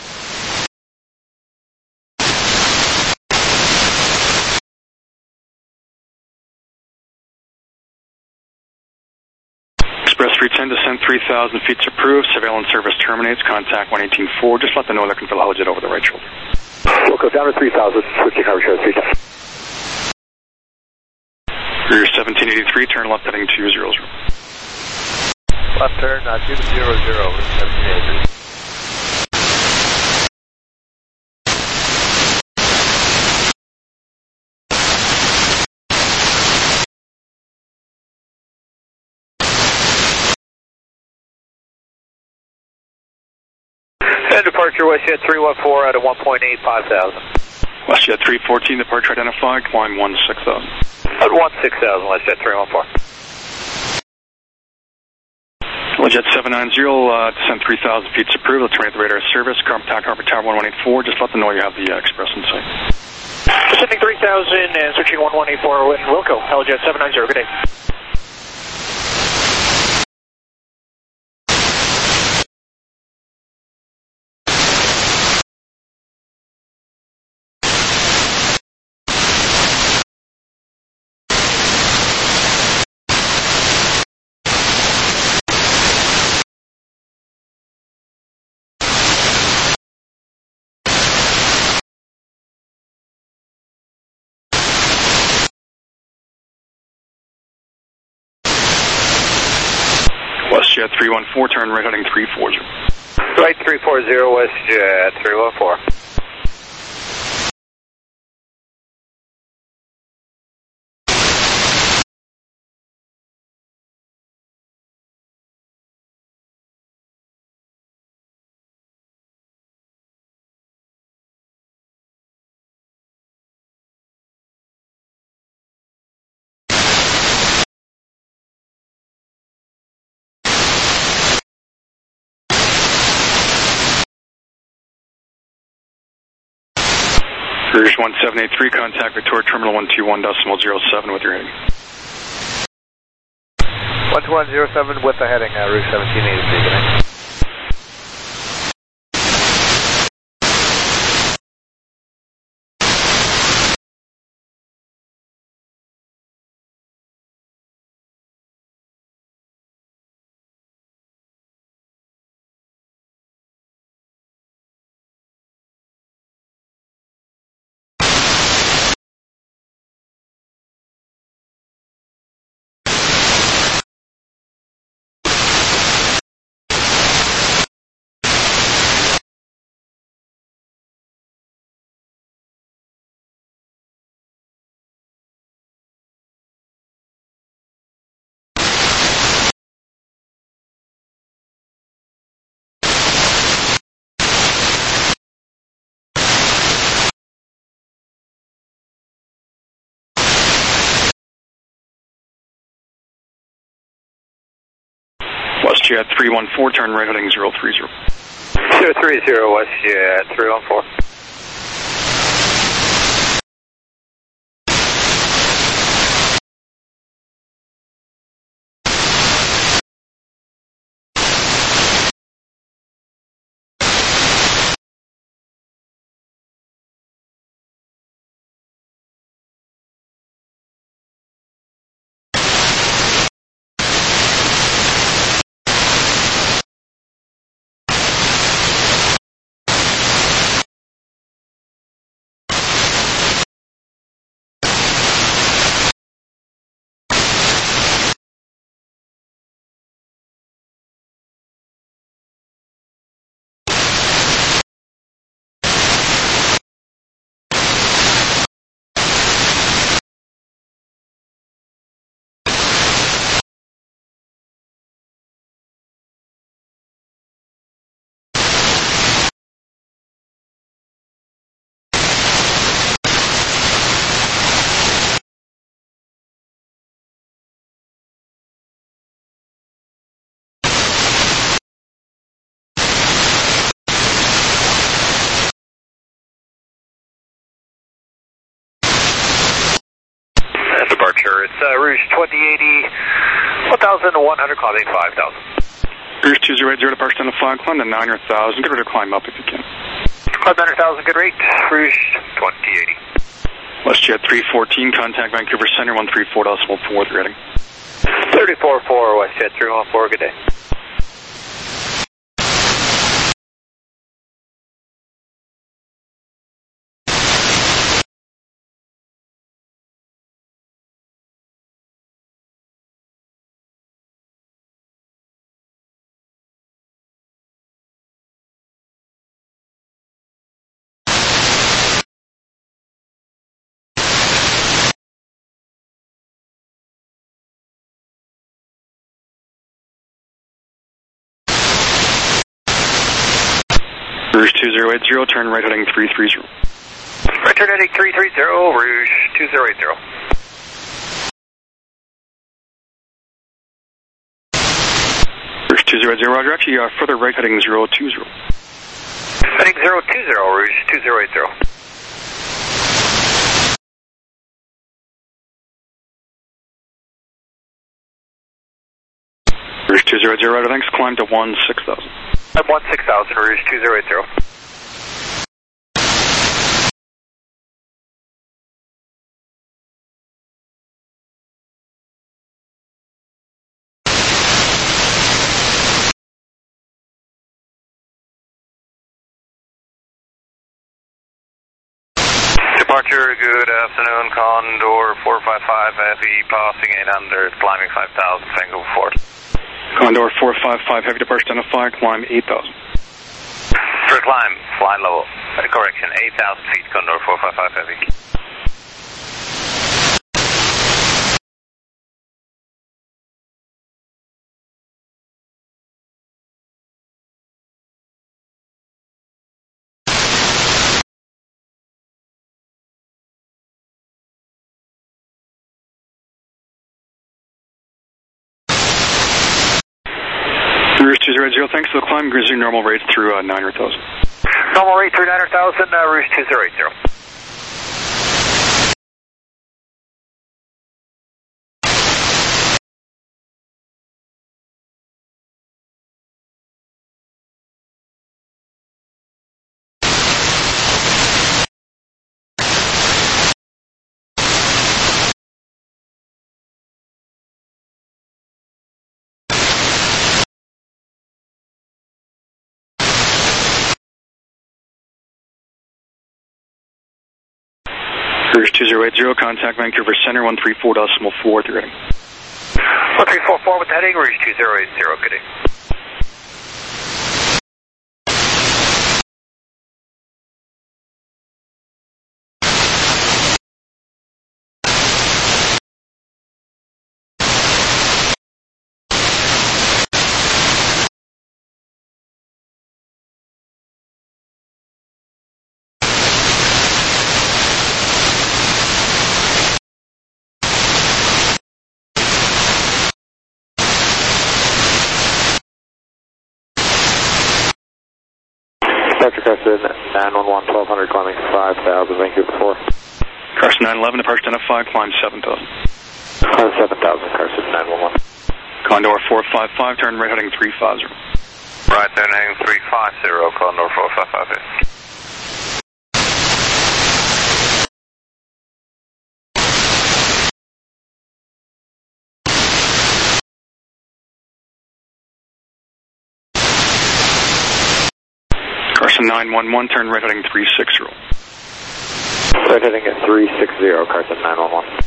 Express three ten, descent three thousand feet approved, surveillance service terminates, contact one eighteen four, just let them know they can fill Helijet over the right shoulder.
We'll go down to three thousand, switching coverage here at three ten.
Rear seventeen eighty-three, turn left heading two zero zero.
Left turn, uh, two zero zero, Route seventeen eighty-three.
And departure WestJet three one four out of one point eight five thousand.
WestJet three fourteen, departure identified, climb one six thousand.
At one six thousand, WestJet three one four.
WestJet seven nine zero, uh, descent three thousand feet approved, let's terminate the radar service, contact Harbor Tower one one eight four, just let them know you have the uh, Express in sight.
Descending three thousand and switching one one eight four in Wilco, Helijet seven nine zero, good day.
WestJet three one four, turn right heading three four zero.
Right three four zero, WestJet three one four.
British one seven eight three, contact Victoria Terminal one two one decimal zero seven with your heading.
one two one zero seven with the heading, uh, Route seventeen eighty-three.
WestJet three one four, turn right heading zero three zero.
zero three zero, WestJet three one four.
departure. It's uh, Rouge twenty eighty, one thousand one hundred, climbing five thousand.
Rouge two zero eight zero, departure ten to five, climb to nine hundred thousand. Get ready to climb up if you can.
Climb nine hundred thousand, good rate. Rouge twenty eighty.
WestJet three fourteen, contact Vancouver Center, one three four decimal four, reading.
thirty-four four, WestJet three one four, good day.
Rouge two zero eight zero, turn right heading three three zero.
Right turn heading three three zero, Rouge two zero eight zero.
Rouge two zero eight zero, roger. Actually, uh, further right heading zero two zero.
Heading zero two zero, Rouge two zero eight zero.
Rouge two zero eight zero, right thanks, climb to one six thousand.
I'm one six thousand, Rouge two zero eight zero. Departure, good afternoon, Condor four five five, heavy, passing eight hundred, climbing five thousand, Vancouver Fort.
Condor four five five, heavy departure ten to five, climb eight thousand.
For climb, flight level, uh, correction, eight thousand feet, Condor four five five, heavy.
Rouge two zero eight zero, thanks for the climb, resume normal rates through uh, nine hundred thousand.
Normal rate through nine hundred thousand, uh, Rouge two zero eight zero.
Rouge two zero eight zero, contact Vancouver Center, one three four decimal four, reading.
one three four four with heading, Rouge two zero eight zero, good day.
Departure Carson nine one one, twelve hundred, climbing five thousand, Vancouver four.
Carson nine eleven, departure ten to five, climb seven thousand.
Climb seven thousand, Carson nine one one.
Condor four five five, turn right heading three five zero.
Right turn heading three five zero, Condor four five five.
Carson nine one one, turn right heading three six zero.
Right heading at three six zero, Carson nine one one.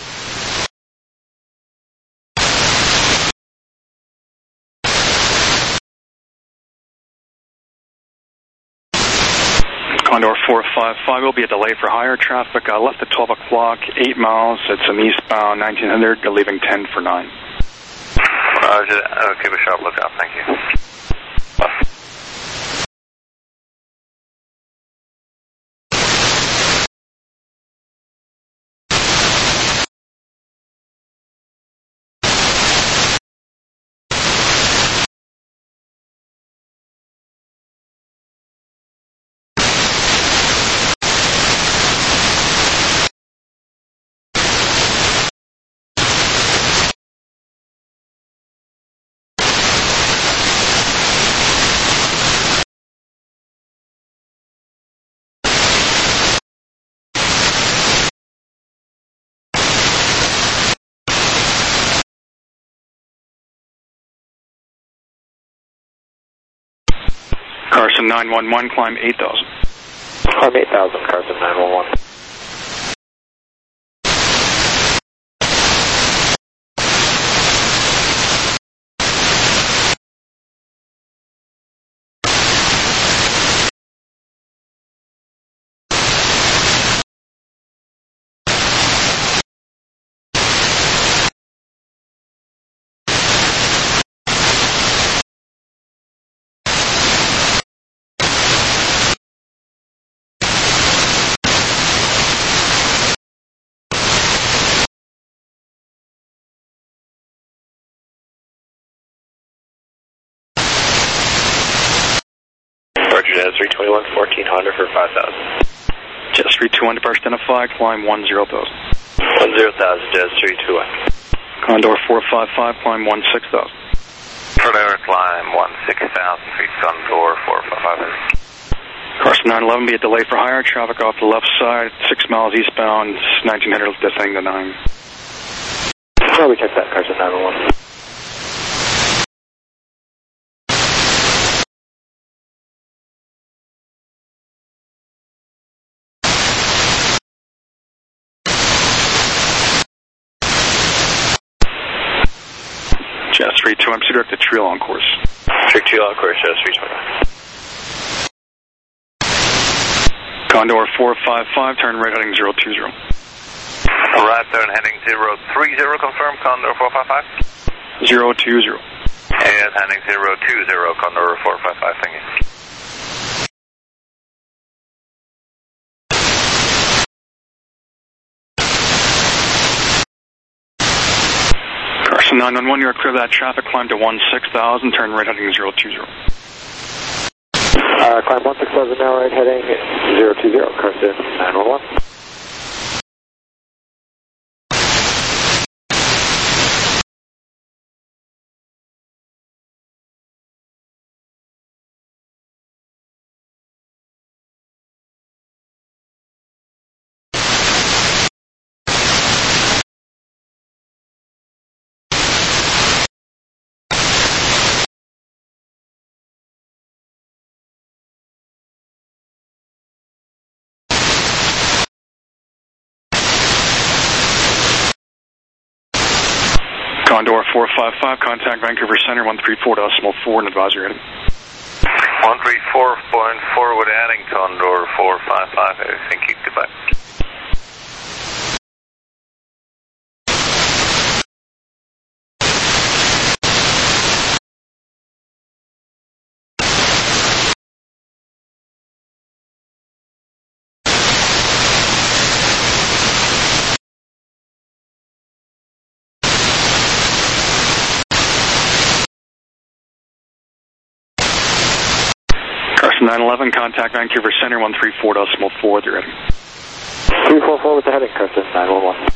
Condor four five five, will be a delay for higher traffic. Uh, left at twelve o'clock, eight miles. It's an eastbound nineteen hundred, leaving ten for nine.
Roger, uh, keep a sharp lookout, thank you.
Carson nine one one, climb eight thousand.
Climb eight thousand, Carson nine one one.
Jazz three twenty-one, fourteen Honda for five thousand.
Jazz three two one, departure identify, climb one zero thousand.
one zero thousand, Jazz three two one.
Condor four five five, climb one six thousand.
Condor climb one six thousand feet, Condor four five five.
Carson nine eleven, be a delay for higher, traffic off the left side, six miles eastbound, nineteen hundred, descending to nine.
Probably check that, Carson nine one one.
Jazz three two, I'm direct to Trill on course.
three two on course, Jazz three twenty.
Condor four five five, turn right heading zero two zero.
Right turn heading zero three zero, confirm, Condor four five five.
zero two zero.
And heading zero two zero, Condor four five five, thank you.
Carson nine one one, you're clear of that traffic, climb to one six thousand, turn right heading zero two zero.
Uh, climb one six thousand now, right heading zero two zero, Carson nine one one.
Condor four five five, contact Vancouver Center one three four decimal four and advisory heading.
one three four point four with heading, Condor four five five, thank you, goodbye.
nine eleven, contact Vancouver Center one three four decimal four with your heading.
three four four with the heading, Carson nine one one.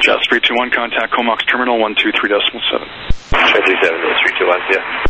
Jet three two one, contact Comox Terminal one two three decimal seven.
Jet three seven, three two one, yeah.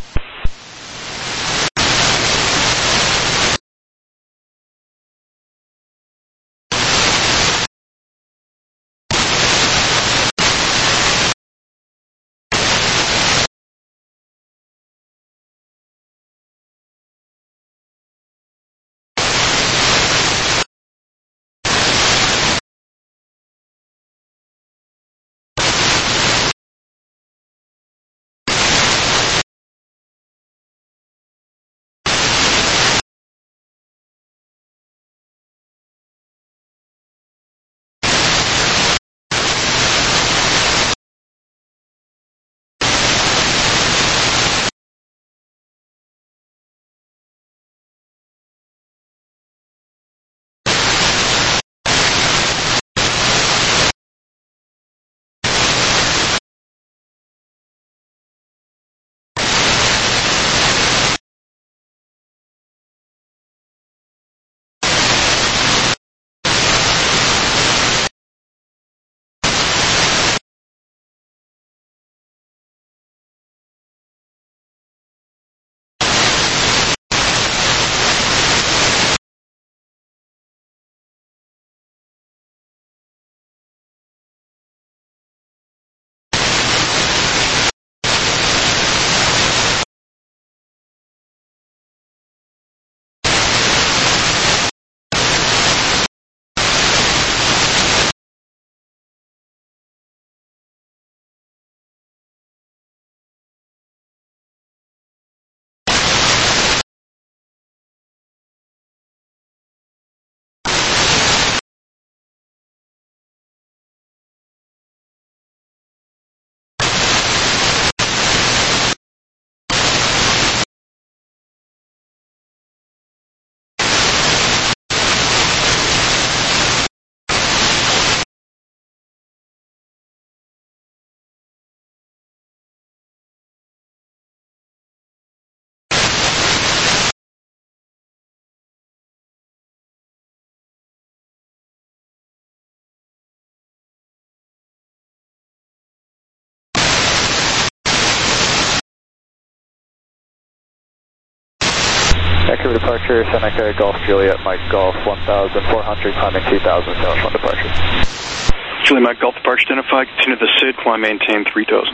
Vancouver departure, Seneca, Golf Juliet, Mike Golf, one thousand four hundred, climbing two thousand, South one departure.
Juliet, Mike Golf, departure identified, continue the S I D, climb maintain three thousand.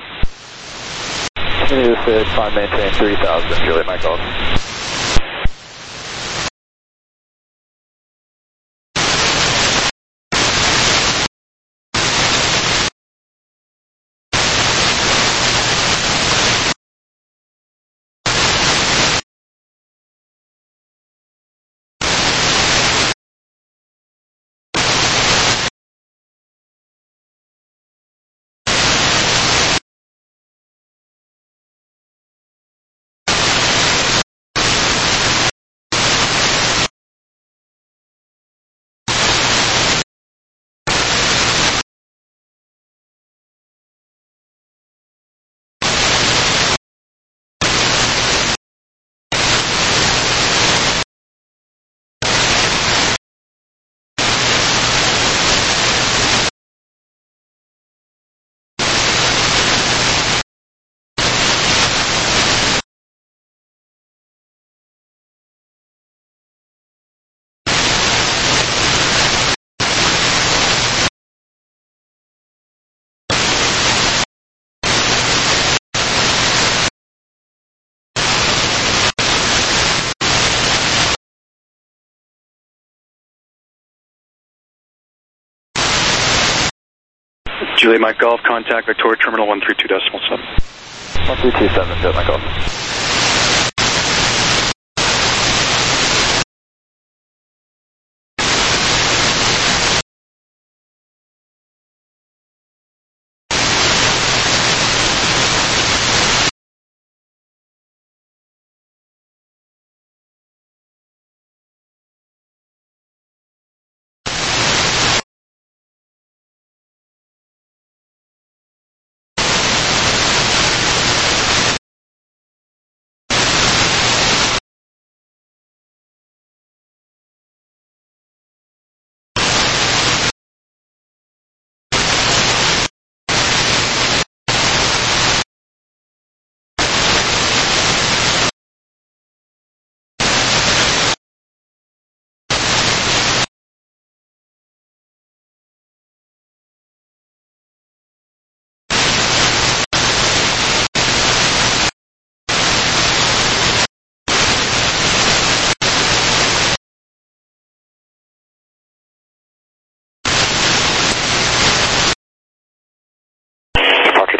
Continue the S I D, climb maintain three thousand, Juliet, Mike Golf.
Juliet, Mike Golf, contact Victoria Terminal one three two decimal seven.
one three two seven, Juliet, Mike Golf.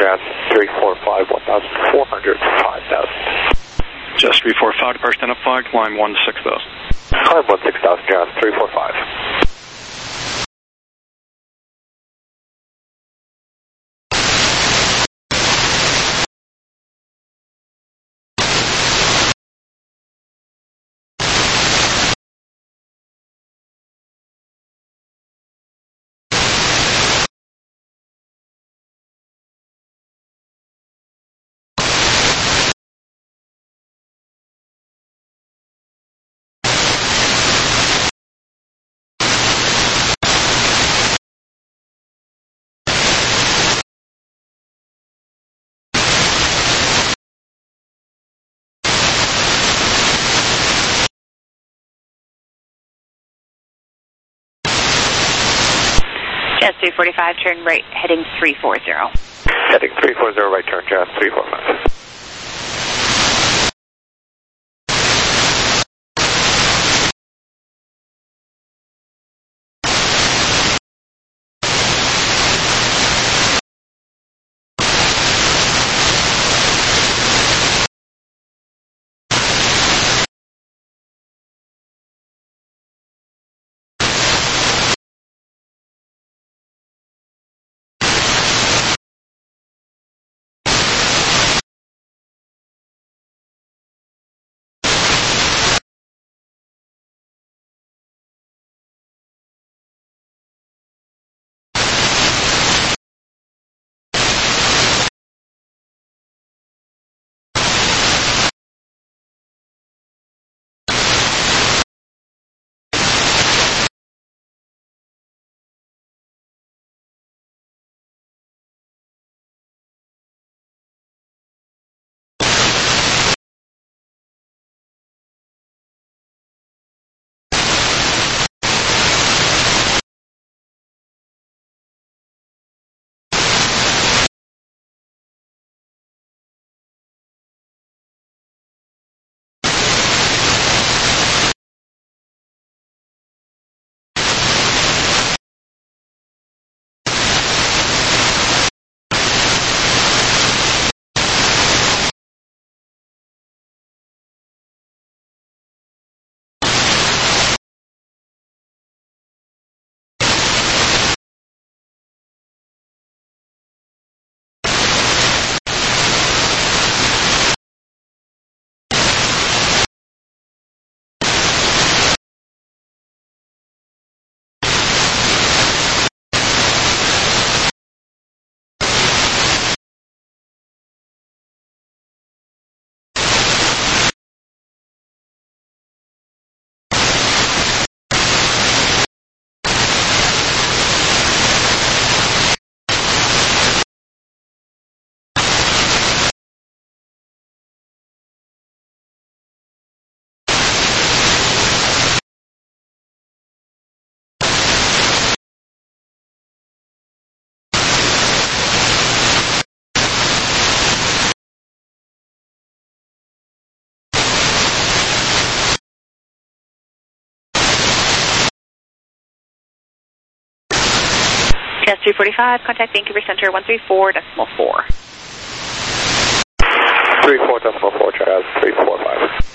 Jazz three four five, one thousand four hundred, five thousand.
Jazz three four five, departure stand up flag, climb one six thousand.
Climb one six thousand, Jazz three four five.
Jazz three forty-five, turn right, heading three four zero.
Heading three four zero, right turn, Jazz three four five.
Jazz three forty-five, contact Vancouver Center one three four decimal four.
three four decimal four, Jazz three four five.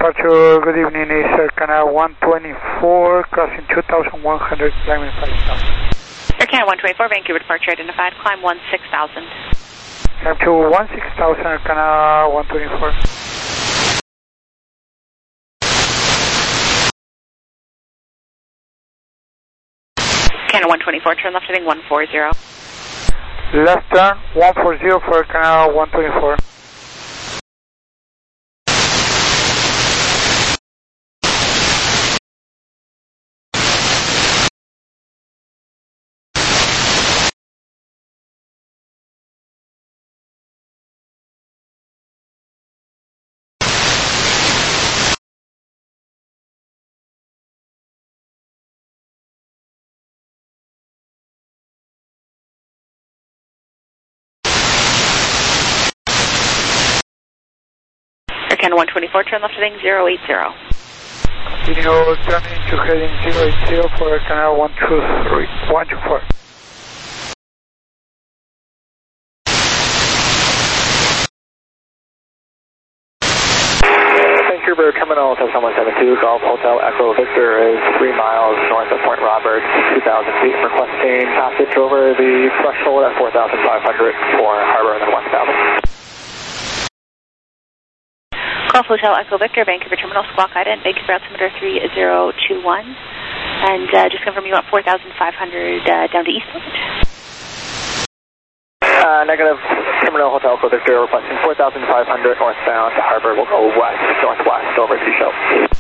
departure, good evening, is Air Canada one twenty-four, crossing two thousand one hundred, climbing five thousand.
Air Canada one twenty-four, Vancouver departure identified, climb one six thousand.
Climb to one six thousand, Air Canada one twenty-four.
Canada one twenty-four, turn left heading one four zero.
Left turn, one four zero for Air Canada one twenty-four.
Canada one twenty-four, turn left heading zero eight zero.
Continue turning to heading zero eight zero for Air Canada one two three, one two four.
Vancouver Terminal seven one seven two, Golf Hotel Echo Victor is three miles north of Point Roberts, two thousand feet, requesting passage over the threshold at four thousand five hundred for Harbor and then one thousand.
Golf Hotel Echo Victor, Vancouver Terminal, squawk ident, Vancouver altimeter three zero two one. And uh, just confirm you want four thousand five hundred uh, down to Eastwood.
Uh, negative. Terminal Hotel Echo Victor requesting four thousand five hundred northbound to Harbor. We'll go west, northwest over Seashell.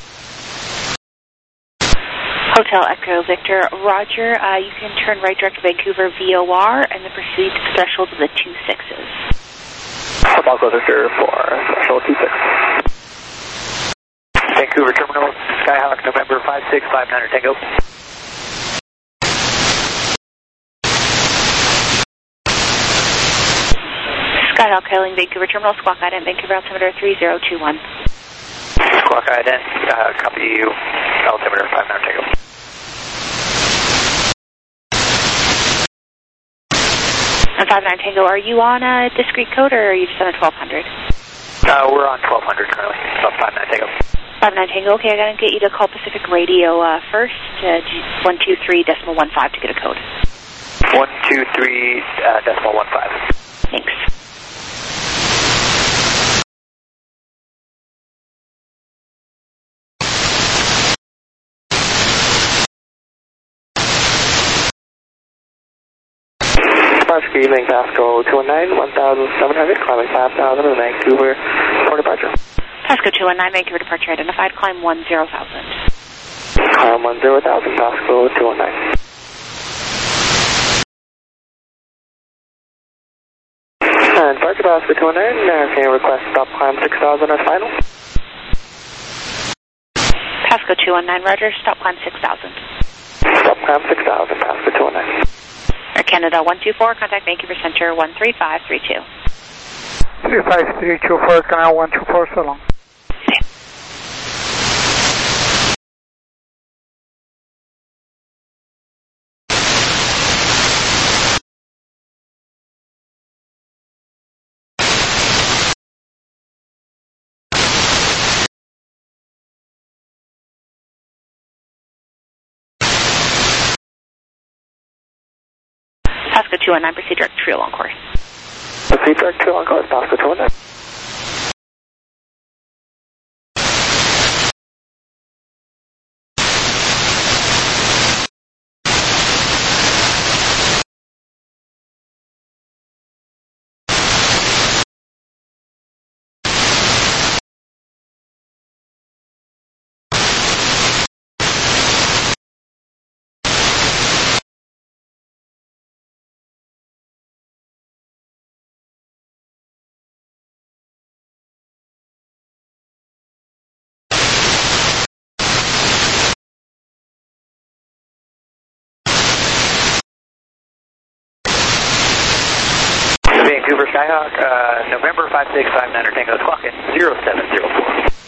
Hotel Echo Victor, Roger. Uh, you can turn right direct to Vancouver V O R and then proceed to the threshold of the two sixes.
Hotel Echo Victor for threshold two six. Vancouver Terminal, Skyhawk, November five six five nine Tango.
Skyhawk hailing Vancouver Terminal, squawk ident, Vancouver altimeter three zero two one.
Squawk ident, uh, copy you, altimeter five nine Tango.
And five nine Tango, are you on a discrete code or are you just on a twelve hundred?
Uh, we're on twelve hundred currently, so five nine Tango.
five nine Tango, okay, I gotta get you to call Pacific Radio uh, first, uh, one two three decimal one five to get a code.
one two three uh, decimal one five.
Thanks.
Good evening, Pasco two one nine, one thousand seven hundred, climbing five thousand in Vancouver for departure.
Pasco two one nine, Vancouver departure identified, climb one zero thousand.
Climb one zero thousand, Pasco two one nine. And departure Pasco two one nine, uh, can you request stop climb six thousand as final?
Pasco two one nine, Roger, stop climb six thousand.
Stop climb six thousand, Pasco two one nine.
Air Canada one two four, contact Vancouver Center one three five three two.
three five three two for Air Canada one two four, so long.
Pasco two one nine, proceed direct to Trio on course.
Proceed direct to Trio on course, Pasco two one nine. Vancouver Skyhawk, uh, November five six five nine Tango, clock in zero seven zero four.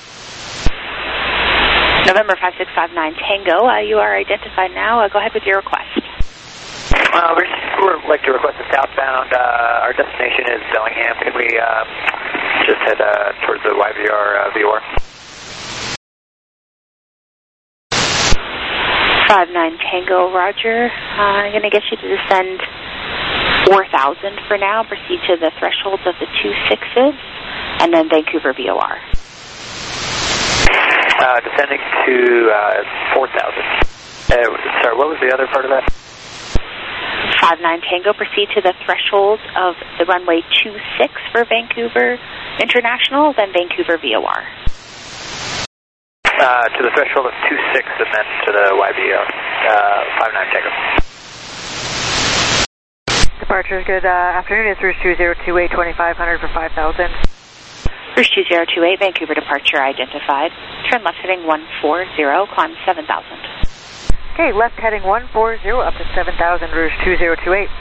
November five six five nine Tango, uh, you are identified now. Uh, go ahead with your request.
Uh, we would like to request a southbound. Uh, our destination is Bellingham. Can we uh, just head uh, towards the Y V R uh, V O R?
five nine Tango, roger. Uh, I'm going to get you to descend four thousand for now. Proceed to the thresholds of the two sixes, and then Vancouver V O R.
Uh, descending to uh, four thousand. Uh, sorry, what was the other part of that?
five nine Tango, proceed to the threshold of the runway two six for Vancouver International, then Vancouver V O R.
Uh, to the threshold of two six and then to the Y B O. Uh, five nine Tango.
Departure, good uh, afternoon. It's Rouge two zero two eight, twenty-five hundred for five thousand.
Rouge two zero two eight, Vancouver departure identified. Turn left heading one four zero, climb seven thousand.
Okay, left heading one four zero up to seven thousand, Rouge two zero two eight.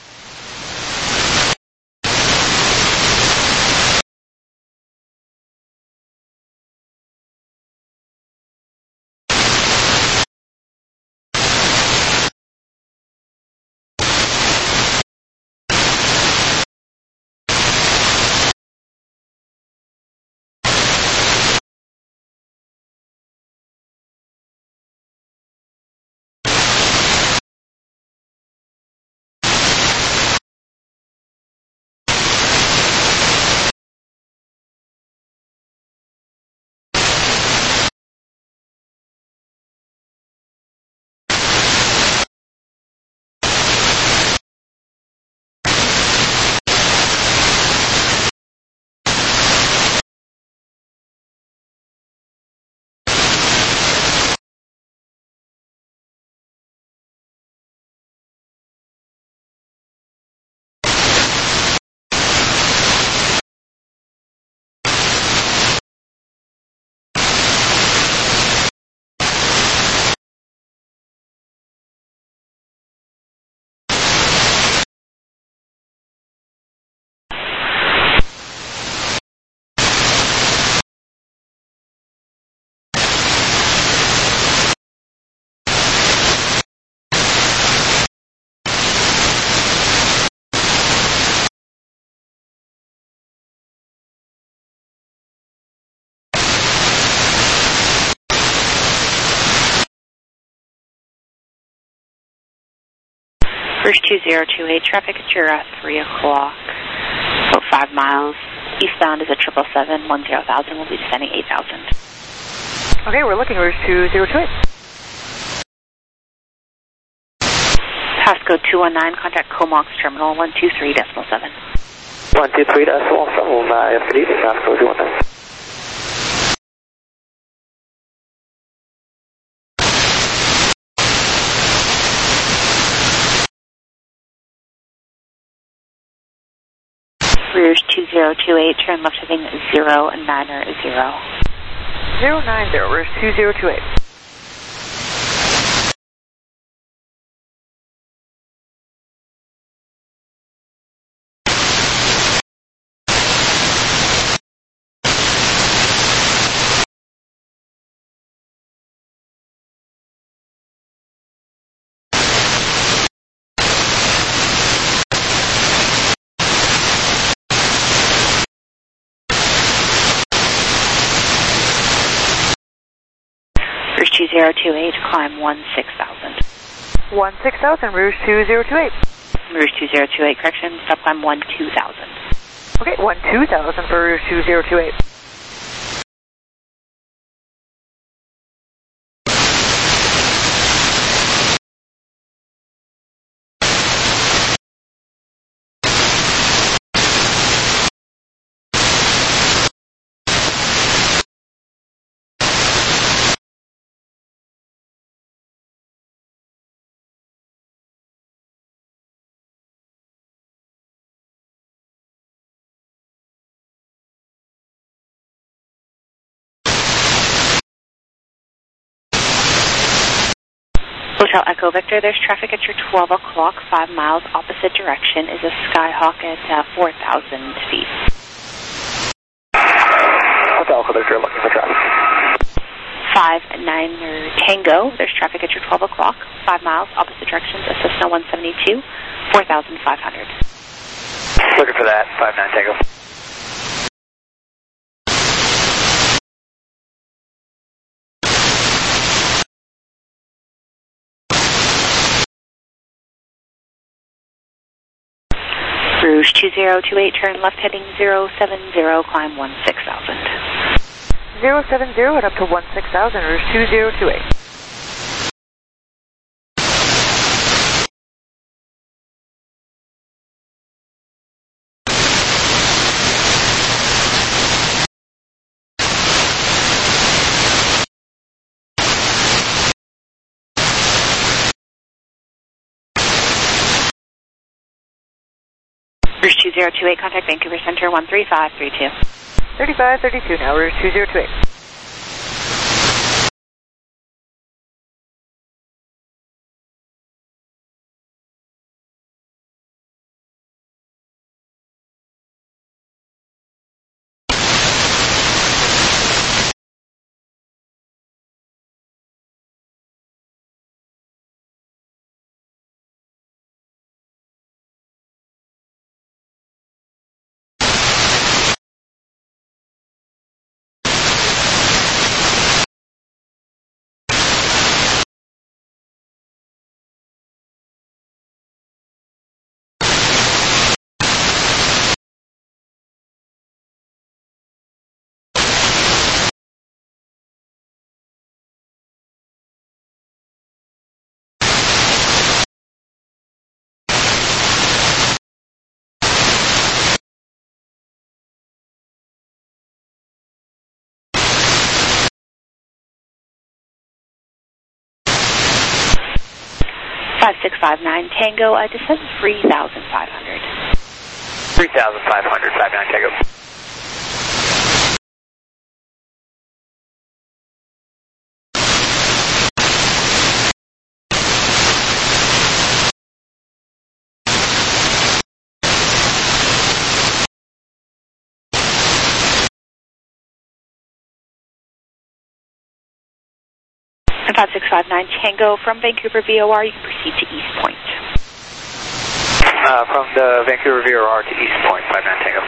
Rouge two zero two eight, traffic at your uh, three o'clock, about five miles. Eastbound is a triple seven, one zero thousand, we'll be descending eight thousand.
Okay, we're looking Rouge two zero two eight.
Passcode two one nine, contact Comox Terminal one two three decimal seven.
one two three decimal seven, uh, yes, good evening, passcode two one nine.
Rouge two zero two eight, turn left heading zero niner zero.
zero nine zero, Rouge two zero two eight.
Rouge two zero two eight, climb one six thousand.
one six thousand, Rouge two zero two eight.
Rouge two zero two eight, correction, stop climb one two thousand.
Okay, one two thousand for Rouge two zero two eight.
Hotel Echo Victor, there's traffic at your twelve o'clock, five miles opposite direction is a Skyhawk at uh, four thousand feet.
Hotel Echo Victor, looking for traffic.
five niner Tango, there's traffic at your twelve o'clock, five miles opposite directions, a Cessna one seventy-two, four thousand five hundred.
Looking for that, five nine Tango.
Rouge two zero two eight, turn left heading zero seven zero, climb one six thousand.
zero seven zero and up to one six thousand, Rouge two zero two eight.
Rouge two zero two eight, contact Vancouver Center one three five three two.
thirty-five thirty-two now, Rouge two zero two eight.
five six five nine Tango, I descend three thousand five hundred.
three thousand five hundred, five nine Tango.
And five six five nine Tango, from Vancouver V O R, you can proceed to East Point.
Uh, from the Vancouver V O R to East Point, five nine Tango.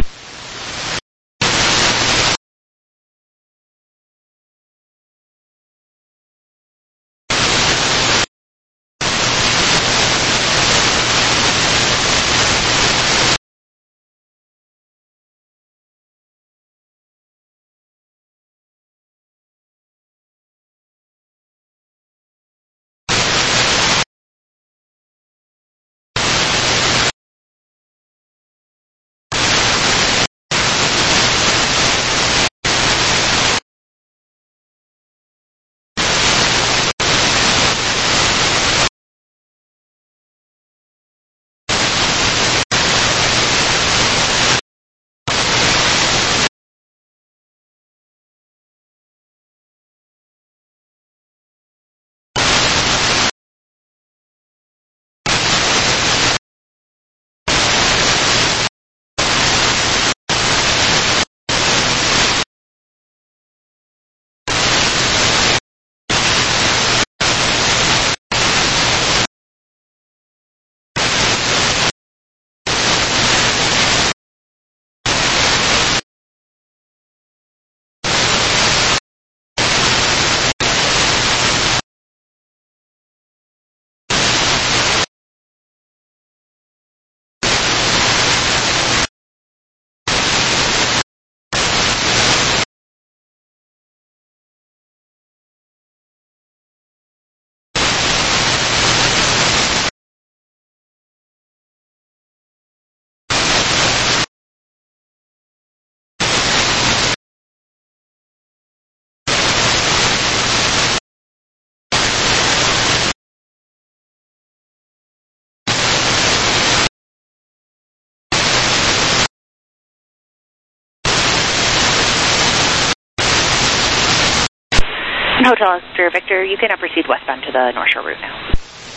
And Hotel Oscar Victor, you can now proceed westbound to the North Shore route now.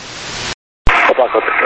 Hotel Oscar Victor.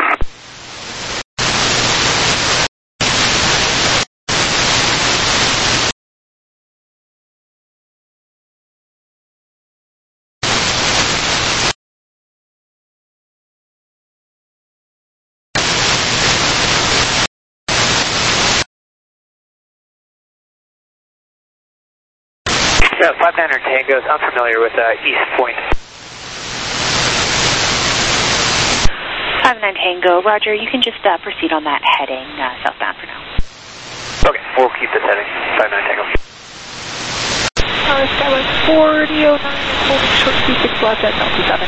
Yeah, five niner Tangos. I'm familiar with uh, East Point.
five nine Tango, Roger, you can just uh, proceed on that heading uh, southbound for now.
Okay, we'll keep this heading, five nine Tango.
Uh, Skywest forty oh nine, holding short two six left at Delta seven.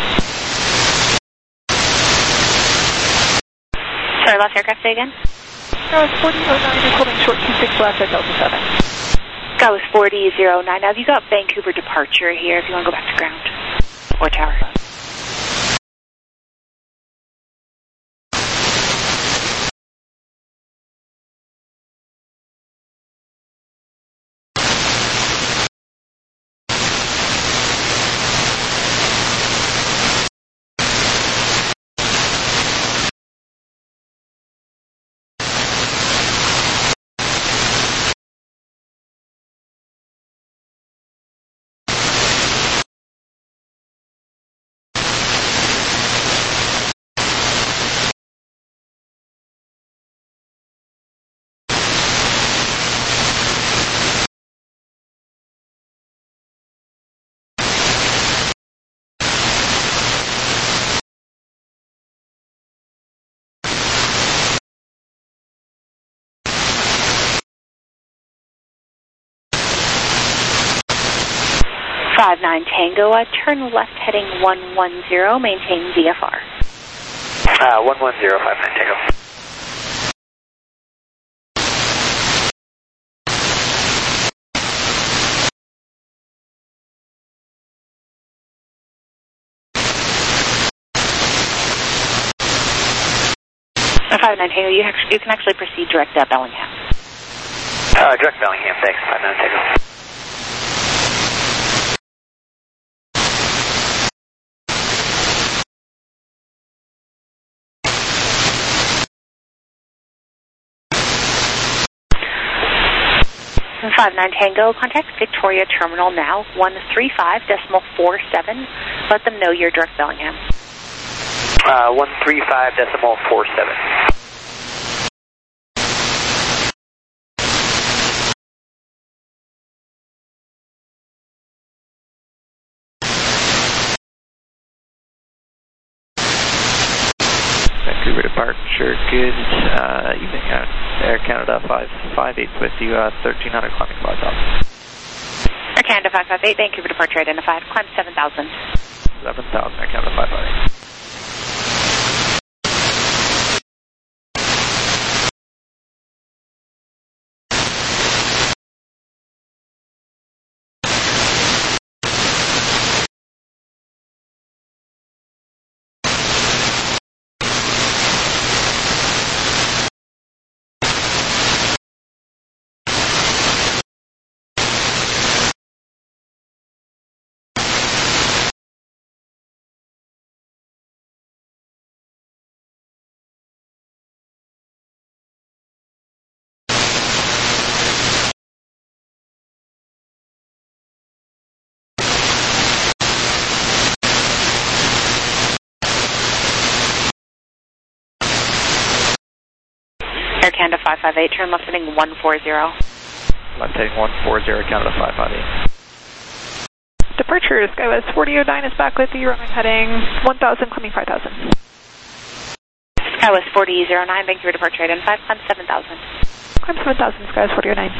Sorry, last aircraft, say again?
Skywest forty oh nine is holding short two six left at Delta seven.
Skywest forty oh nine, now have you got Vancouver departure here if you want to go back to ground? Or tower? five nine Tango, uh, turn left heading one one zero, maintain V F R.
Uh, one one zero, five nine Tango.
five nine Tango, you, you can actually proceed direct to Bellingham.
Uh, direct Bellingham, thanks, five nine Tango.
five nine Tango, contact Victoria Terminal now, one three five decimal four seven. Let them know you're direct Bellingham.
Uh, one three five decimal four seven.
Vancouver departure, good uh, evening, uh, Air Canada five five eight with you, uh, thirteen hundred climbing clouds off.
Air Canada five five eight, Vancouver departure identified, climb seven thousand.
seven thousand, Air Canada five five eight.
Air Canada five five eight, turn left heading one four zero.
Left heading one four zero, Canada five five eight.
Departure, Skywest forty oh nine is back with you, runway heading one thousand, climbing five thousand.
Skywest forty oh nine, Vancouver departure identified, climb seven thousand.
Climb seven thousand, Skywest forty oh nine.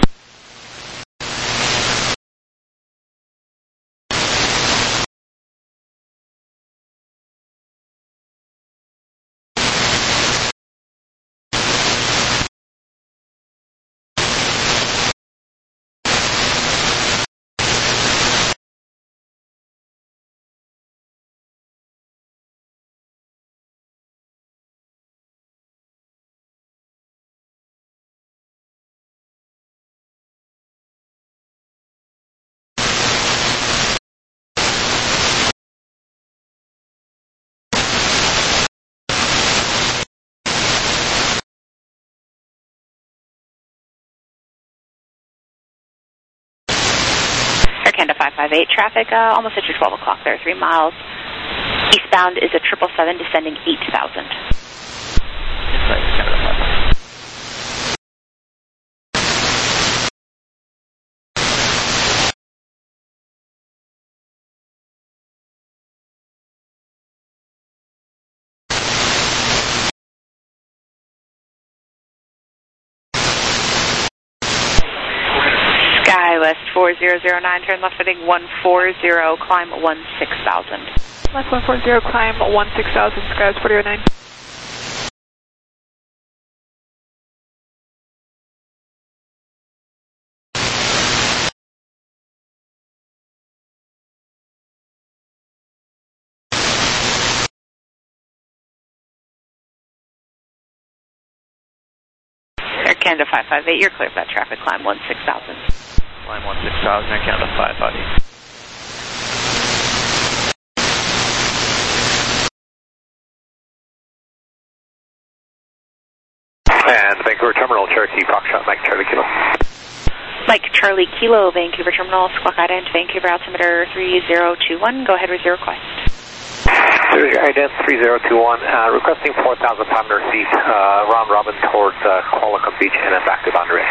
Air Canada five five eight, traffic uh, almost at your twelve o'clock there, three miles. Eastbound is a triple seven descending eight thousand. SkyWest four zero zero nine, turn left heading one four zero, climb one six thousand.
Left one four zero, climb one six thousand, SkyWest four zero nine.
Air Canada five five eight, you're clear for that traffic, climb one six thousand.
Climb one six thousand, Air Canada five five eight.
And Vancouver Terminal, Cherokee, Foxtrot, Mike Charlie Kilo.
Mike Charlie Kilo, Vancouver Terminal, Squawk Ident, Vancouver altimeter three zero two one, go ahead with your request.
Ident three zero two one, uh, requesting four thousand five hundred feet, uh, round robin towards uh, Qualicum Beach and then back to Boundary.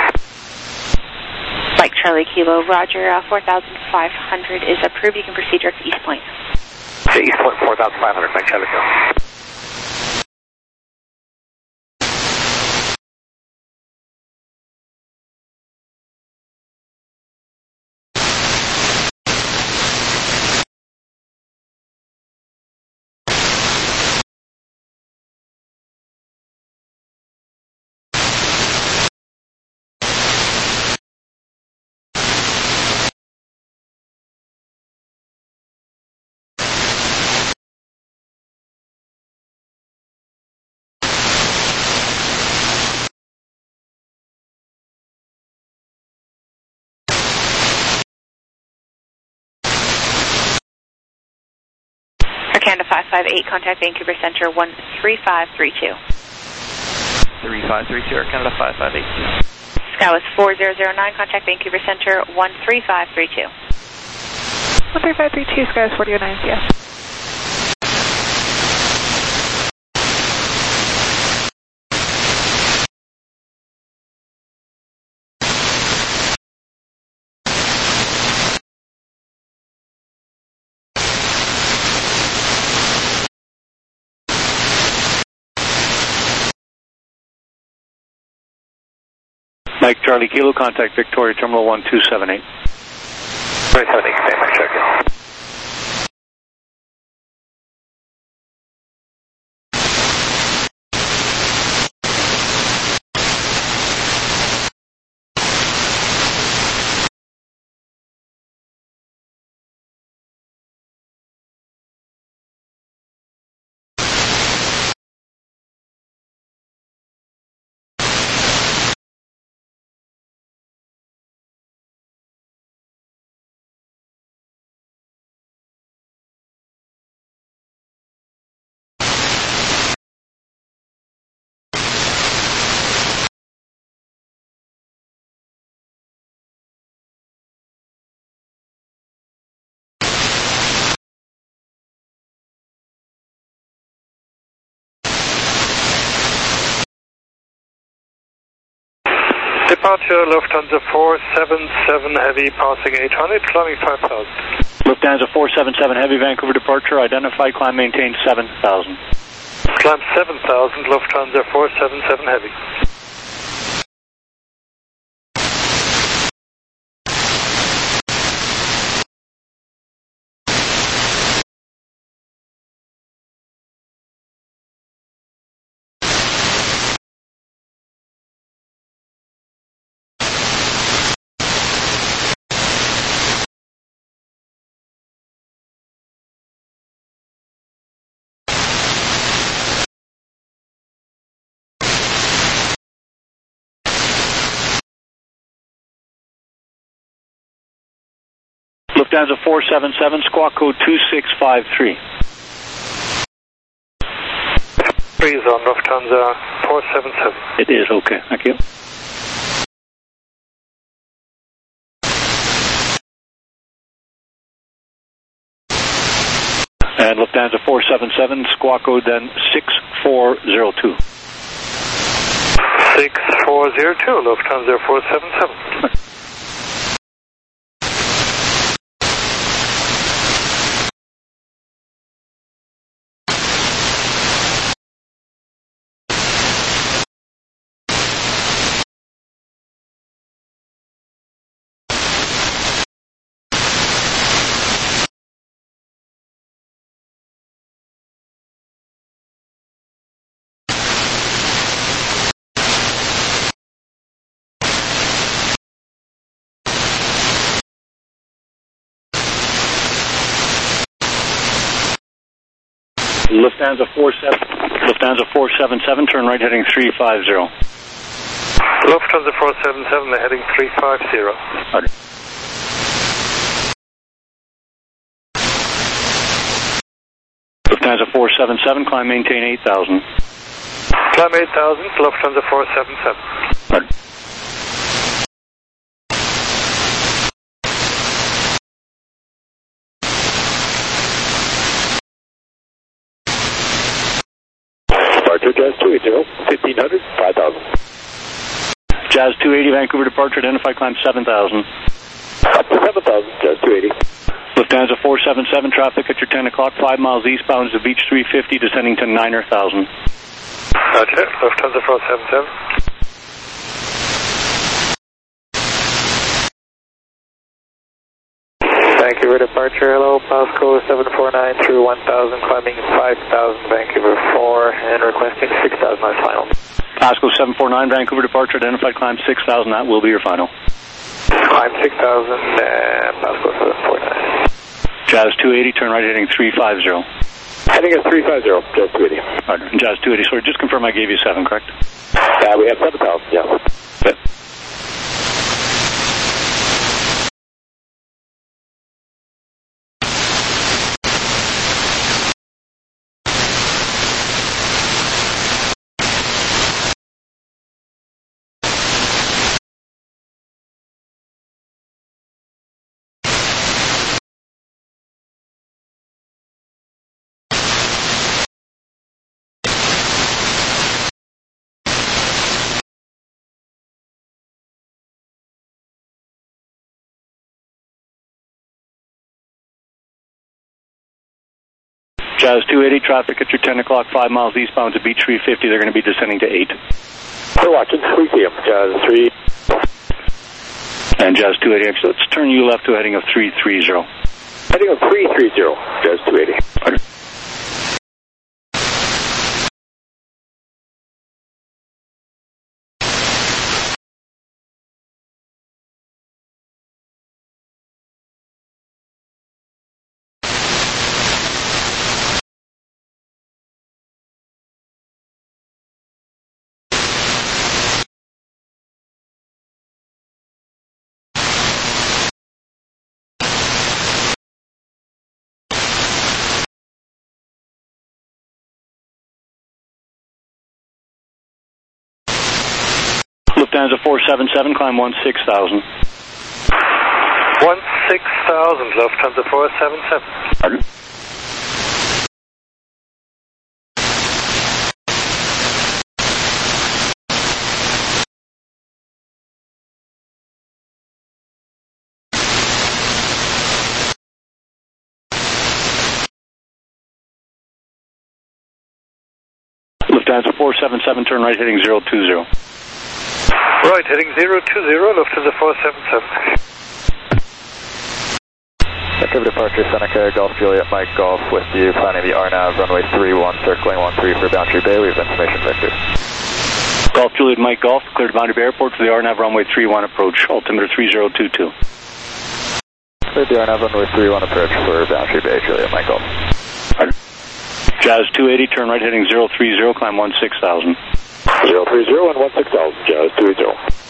Mike Charlie Kilo, Roger, uh, four thousand five hundred is approved. You can proceed direct to East Point.
To East Point, four thousand five hundred, Mike Charlie Kilo.
Canada five five eight, contact Vancouver Center one three five three two.
three five three two, Air Canada five five eight.
SkyWest four zero zero nine, contact Vancouver Center one three five three two.
one three five three two, SkyWest four zero nine, yes.
Mike Charlie Kilo, contact Victoria Terminal one two seven eight.
two seven eight, stay Mike Charlie Kilo.
Departure Lufthansa four seven seven Heavy, passing eight hundred, climbing five thousand.
Lufthansa four seven seven Heavy, Vancouver departure, identified, climb maintained seven thousand.
Climb seven thousand, Lufthansa four seven seven Heavy.
Lufthansa four seven seven, squawk code two six five three.
Breeze on Lufthansa four seven seven.
It is, okay, thank you. And Lufthansa four seven seven, squawk code then six four zero two.
six four zero two, Lufthansa four seven seven.
Lufthansa four seven, Lufthansa four seven seven, turn right heading three five zero.
Lufthansa four seven seven, they're heading three five zero.
Roger. Lufthansa four seven seven, climb maintain eight thousand.
Climb eight thousand, Lufthansa four seven seven.
Roger.
Departure Jazz two eighty, fifteen hundred, five thousand.
Jazz two eighty, Vancouver departure, identify climb seven thousand.
Up to seven thousand, Jazz two eighty.
Lufthansa four seven seven, traffic at your ten o'clock, five miles eastbound to Beach three fifty, descending to niner thousand.
Roger, Lufthansa four seven seven. Vancouver departure, hello, Pasco seven four nine through one thousand, climbing five thousand, Vancouver four, and requesting six thousand on final.
Pasco seven four nine, Vancouver departure, identified climb six thousand, that will be your final.
Climb six thousand, and Pasco seven four nine.
Jazz two eighty, turn right heading three five zero.
Heading at three five zero, Jazz two eighty.
Right, and Jazz two eighty, sorry, just confirm I gave you seven, correct?
Uh, we have seven thousand, yeah.
Good. Jazz two eighty, traffic at your ten o'clock, five miles eastbound to Beach three fifty, they're going to be descending to eight.
We're watching, we see them, Jazz three.
And Jazz two eighty, actually, let's turn you left to heading of three three zero.
Heading of three three zero, Jazz two eighty.
Roger. Lufthansa four seven seven, climb one six thousand.
one six thousand, Lufthansa four seven seven.
Pardon? Lufthansa four seven seven, turn right heading zero two zero.
Right, heading zero two zero, Lufthansa four seven seven.
Vancouver departure, Seneca, Golf Juliet, Mike Golf with you, planning the R NAV, runway three one, circling one three for Boundary Bay. We have information, Victor.
Golf Juliet, Mike Golf, cleared Boundary Bay Airport for the R NAV, runway three one approach, altimeter three zero two two.
Cleared the R NAV, runway three one approach for Boundary Bay, Juliet, Mike Golf.
Pardon? Jazz two eighty, turn right heading zero three zero, climb one six thousand.
zero three zero and one six thousand, Jazz two eighty.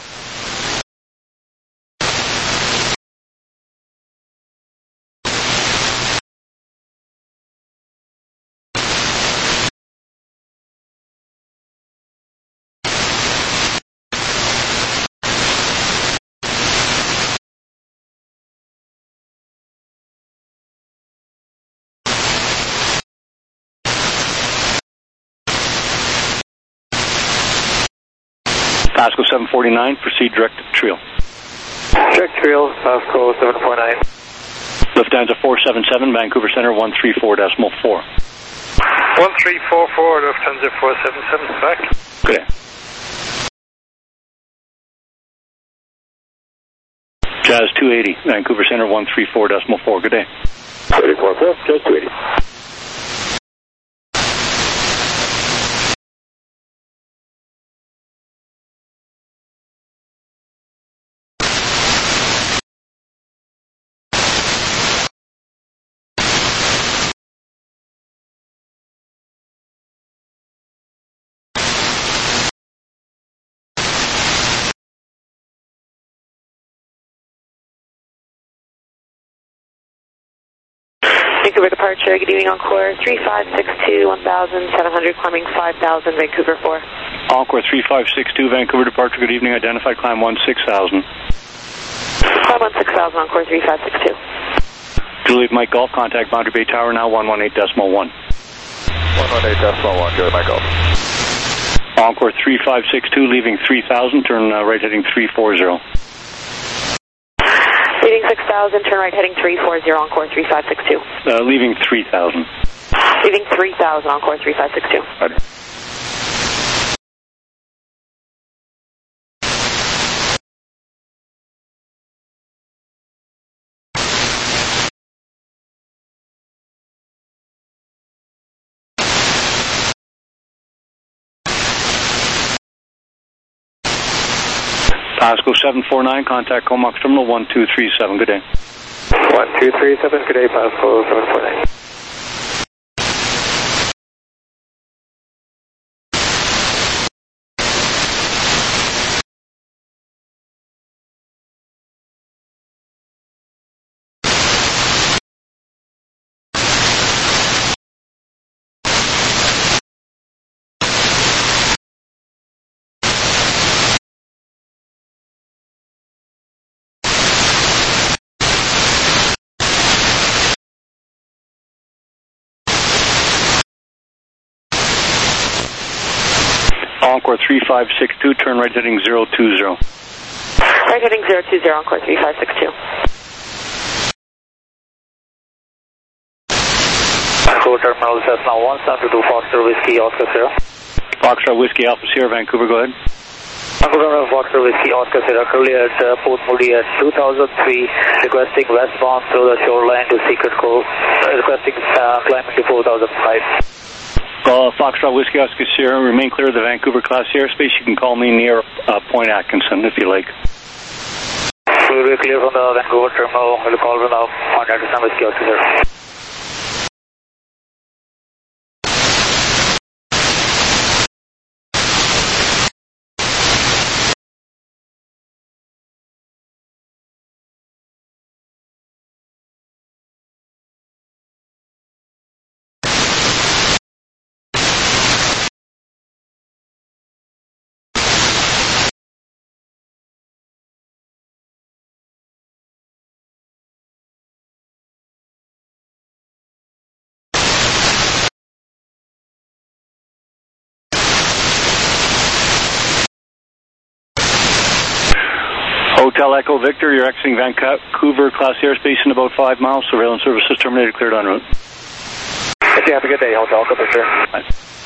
Pasco seven forty-nine, proceed direct to Triel.
Direct Triel, Pasco seven four nine.
Lufthansa four seven seven, Vancouver Center one three four decimal four.
one three four four, Lufthansa four seven seven, back.
Good day. Jazz two eighty, Vancouver Center one three four decimal four, good day.
three four four, Jazz two eighty.
Vancouver departure, good evening, Encore three five six two, one thousand seven hundred, climbing five thousand, Vancouver four.
Encore three five six two, Vancouver departure, good evening, identified climb one six thousand.
Climb one six thousand, Encore three five six two.
Juliet Mike Golf, contact Boundary Bay Tower now, one one eight decimal one.
one one eight decimal one, Juliet Mike Golf.
Encore three five six two, leaving three thousand, turn uh, right heading three four zero.
Leaving six thousand, turn right heading three four zero, Encore three five six two.
Uh, leaving three thousand.
Leaving three thousand, Encore three five six two.
Right.
Pasco seven four nine, contact Comox Terminal one two three seven, good day.
one two three seven, good day, Pasco seven four nine.
Encore three five six two, turn right heading zero two zero.
Right heading zero two zero, Encore three five six two.
Vancouver Terminal Cessna one seven two, Foxtrot Whiskey Oscar Sierra.
Foxtrot Whiskey Alpha Sierra, Vancouver, go ahead.
Vancouver Terminal Foxtrot Whiskey Oscar Sierra, currently at uh, Port Moody at two thousand three, requesting westbound through the shoreline to Secret Cove, uh, requesting uh, climbing to four thousand five.
Uh, Foxtrot Whiskey Oscar Sierra, remain clear of the Vancouver class airspace. You can call me near uh, Point Atkinson if you like.
We'll be clear from the Vancouver Terminal. We'll call from the Point Atkinson Whiskey Oscar Sierra.
Hotel Echo Victor, you're exiting Vancouver class airspace in about five miles. Surveillance services terminated, cleared en route.
Okay, have a good day, Hotel Echo Victor.
Bye.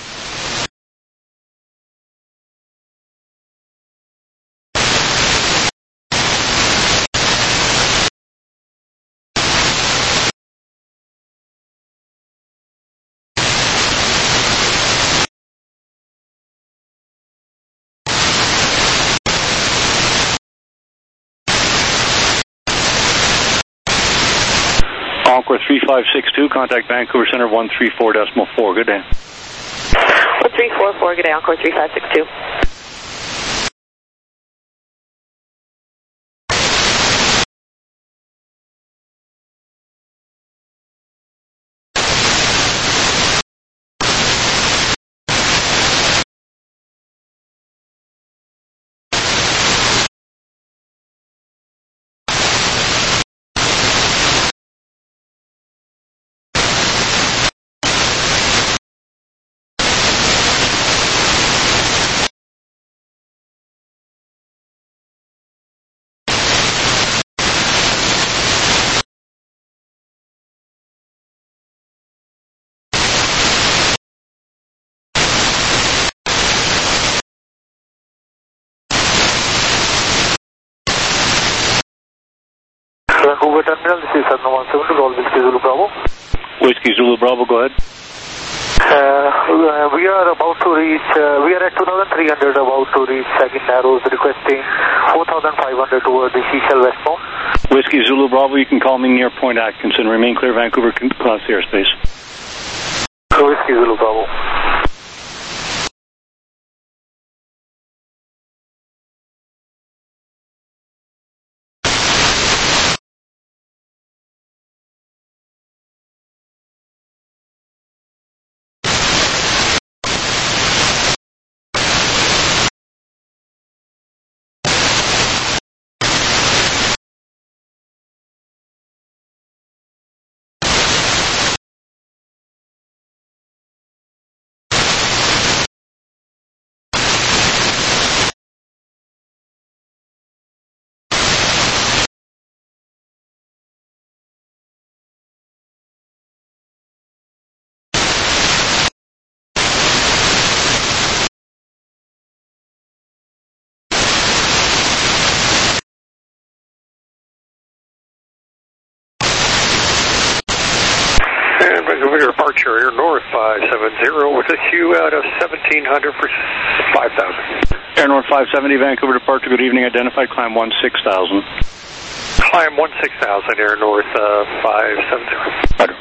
Encore three five six two, contact Vancouver Center one three four decimal four, good day.
one three four four, good day, Encore three five six two.
Vancouver Terminal, this is Cessna one seven two, Golf Whiskey Zulu Bravo.
Whiskey Zulu Bravo, go ahead.
Uh, we are about to reach, uh, we are at two thousand three hundred, about to reach Saginaw Narrows, requesting four thousand five hundred towards the Seychelles westbound.
Whiskey Zulu Bravo, you can call me near Point Atkinson. Remain clear Vancouver class airspace.
Whiskey Zulu Bravo.
And Vancouver departure Air North five seven zero with a Q out of seventeen hundred for five thousand.
Air North five seventy, Vancouver departure, good evening, identified, climb one six thousand.
Climb one six thousand, Air North uh, five seven zero.
Roger.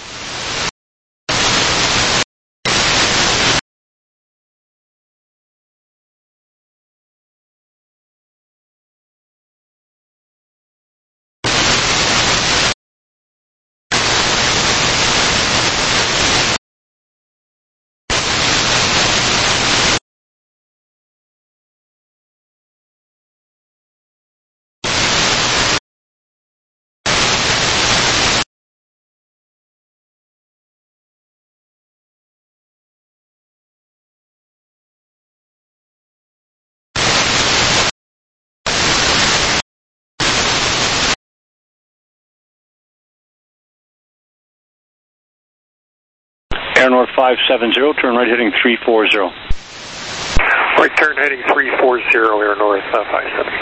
Air North five seven zero, turn right heading three four zero.
Right turn heading three four zero, Air North uh, five seventy.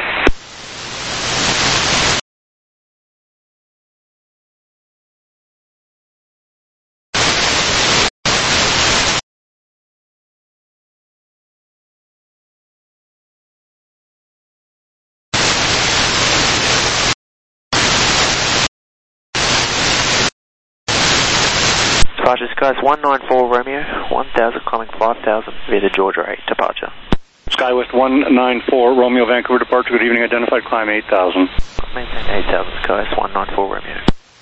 Departure Skies one nine four Romeo, one thousand climbing five thousand via the Georgia eight departure.
SkyWest one nine four Romeo, Vancouver departure, good evening, identified, climb eight thousand.
Maintain eight thousand Skies one nine four Romeo.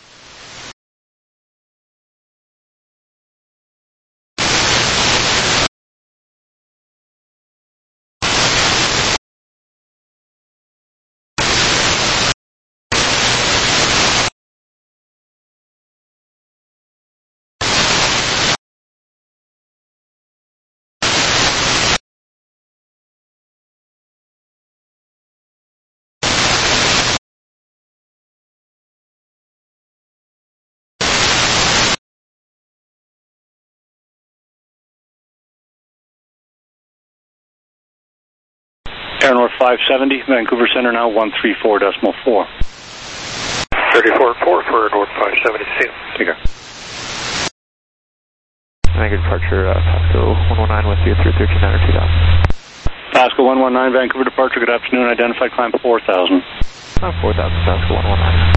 Air North five seventy, Vancouver Center now one three four decimal four.
thirty-four four for Air North five seventy, see you.
Take care.
Vancouver departure, uh, Pasco one one nine with you through thirteen hundred two thousand.
Pasco one one nine, Vancouver departure, good afternoon, identified, climb four thousand.
Uh, four thousand, Pasco one one nine.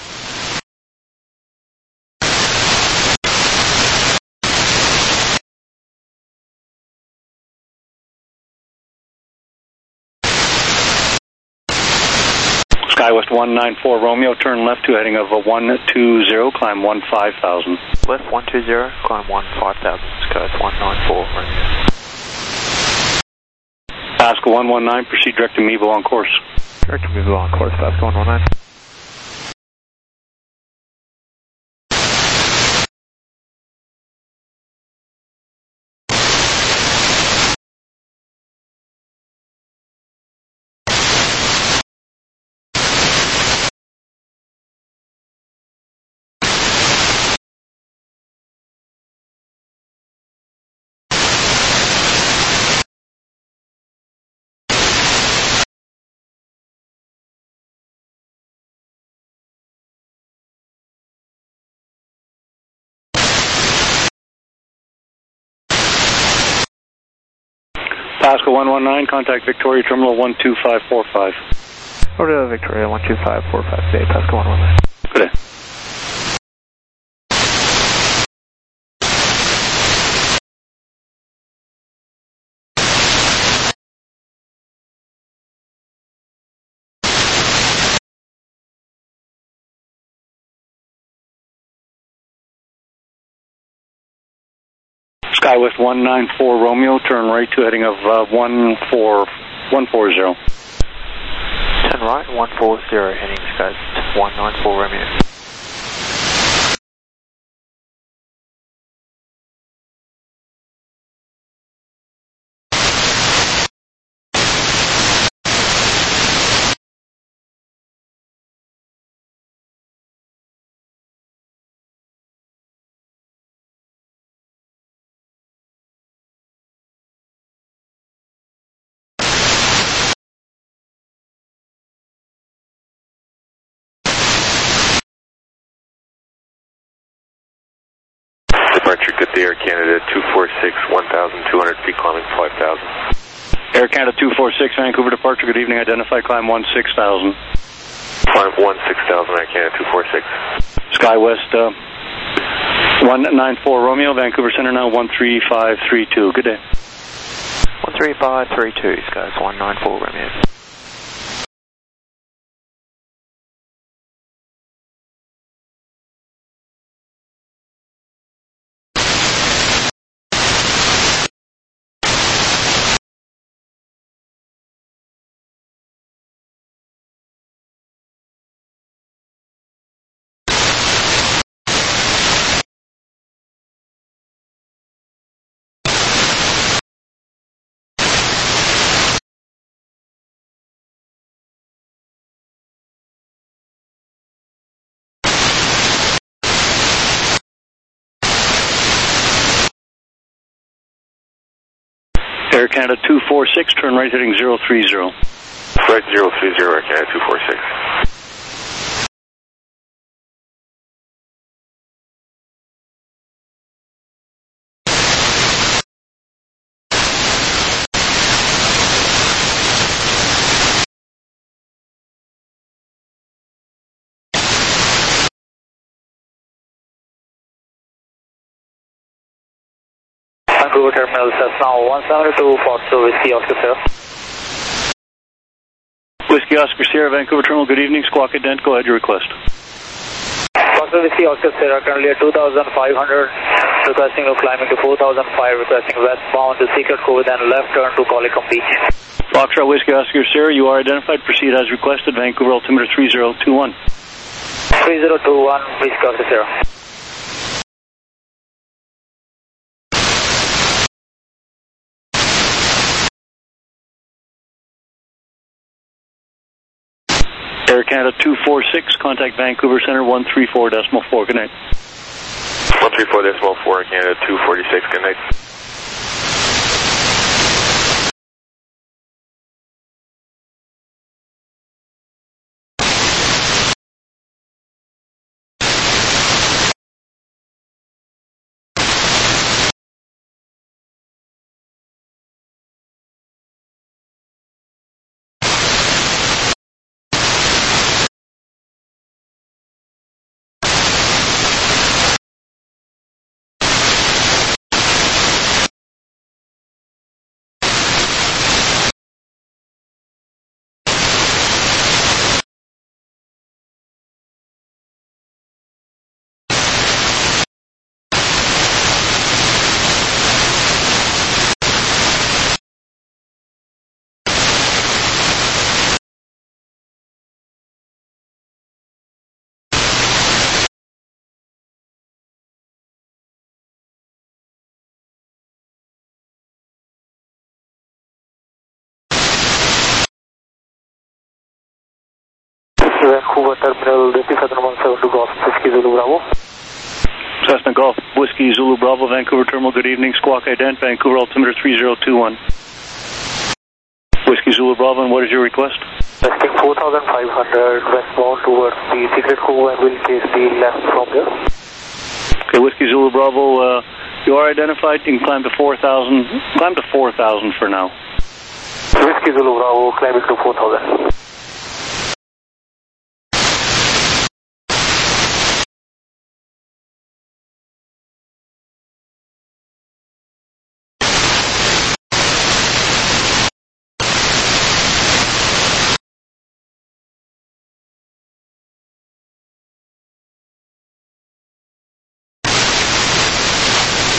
SkyWest one nine four Romeo, turn left to heading of a one two zero, climb one five thousand.
Left one two zero, climb one five thousand, Skies one nine four Romeo.
Pasco one one nine, proceed direct to Mevo on course.
Direct to Mevo on course, Pasco one one nine.
Pasco one one nine, contact Victoria Terminal one two five four five.
Over to Victoria one two five four five, day, Pasco one one nine.
Good day. SkyWest one nine four Romeo, turn right to heading of uh, one four zero.
Turn right, one four zero, heading Skies one nine four Romeo.
good day, Air Canada two four six, one thousand two hundred feet, climbing five thousand.
Air Canada two four six, Vancouver departure, good evening, identify, climb one six thousand.
Climb one six thousand, Air Canada two four six.
SkyWest uh, one nine four Romeo, Vancouver Center now one three five three two, good day.
one three five three two, Skies one nine four Romeo.
Air Canada two four six, turn right heading zero three zero.
Right zero three zero, Air Canada two four six.
Vancouver Terminal Cessna one seventy-two, Foxtrot Whiskey Oscar Sierra.
Whiskey Oscar Sierra, Vancouver Terminal, good evening, Squawk Ident, go ahead, your request.
Foxtrot Whiskey Oscar Sierra, currently at two thousand five hundred, requesting to climbing to four thousand five, requesting westbound to Secret Cove, then left turn to Colicom Beach.
Foxtrot Whiskey Oscar Sierra, you are identified, proceed as requested, Vancouver altimeter three zero two one.
three zero two one, Whiskey Oscar Sierra.
Air Canada two four six, contact Vancouver Center one three four decimal four, good night.
one three four decimal four, Air Canada two forty-six, good night.
Vancouver Terminal, Cessna one seven two Golf, Whiskey Zulu Bravo.
Cessna Golf, Whiskey Zulu Bravo, Vancouver Terminal, good evening, Squawk Ident, Vancouver altimeter three zero two one. Whiskey Zulu Bravo, and what is your request?
Resting four thousand five hundred, westbound towards the Secret Cove, and will take the left from there.
Okay, Whiskey Zulu Bravo, uh, you are identified, you can climb to four thousand, climb to four thousand for now.
Whiskey Zulu Bravo, climbing to four thousand.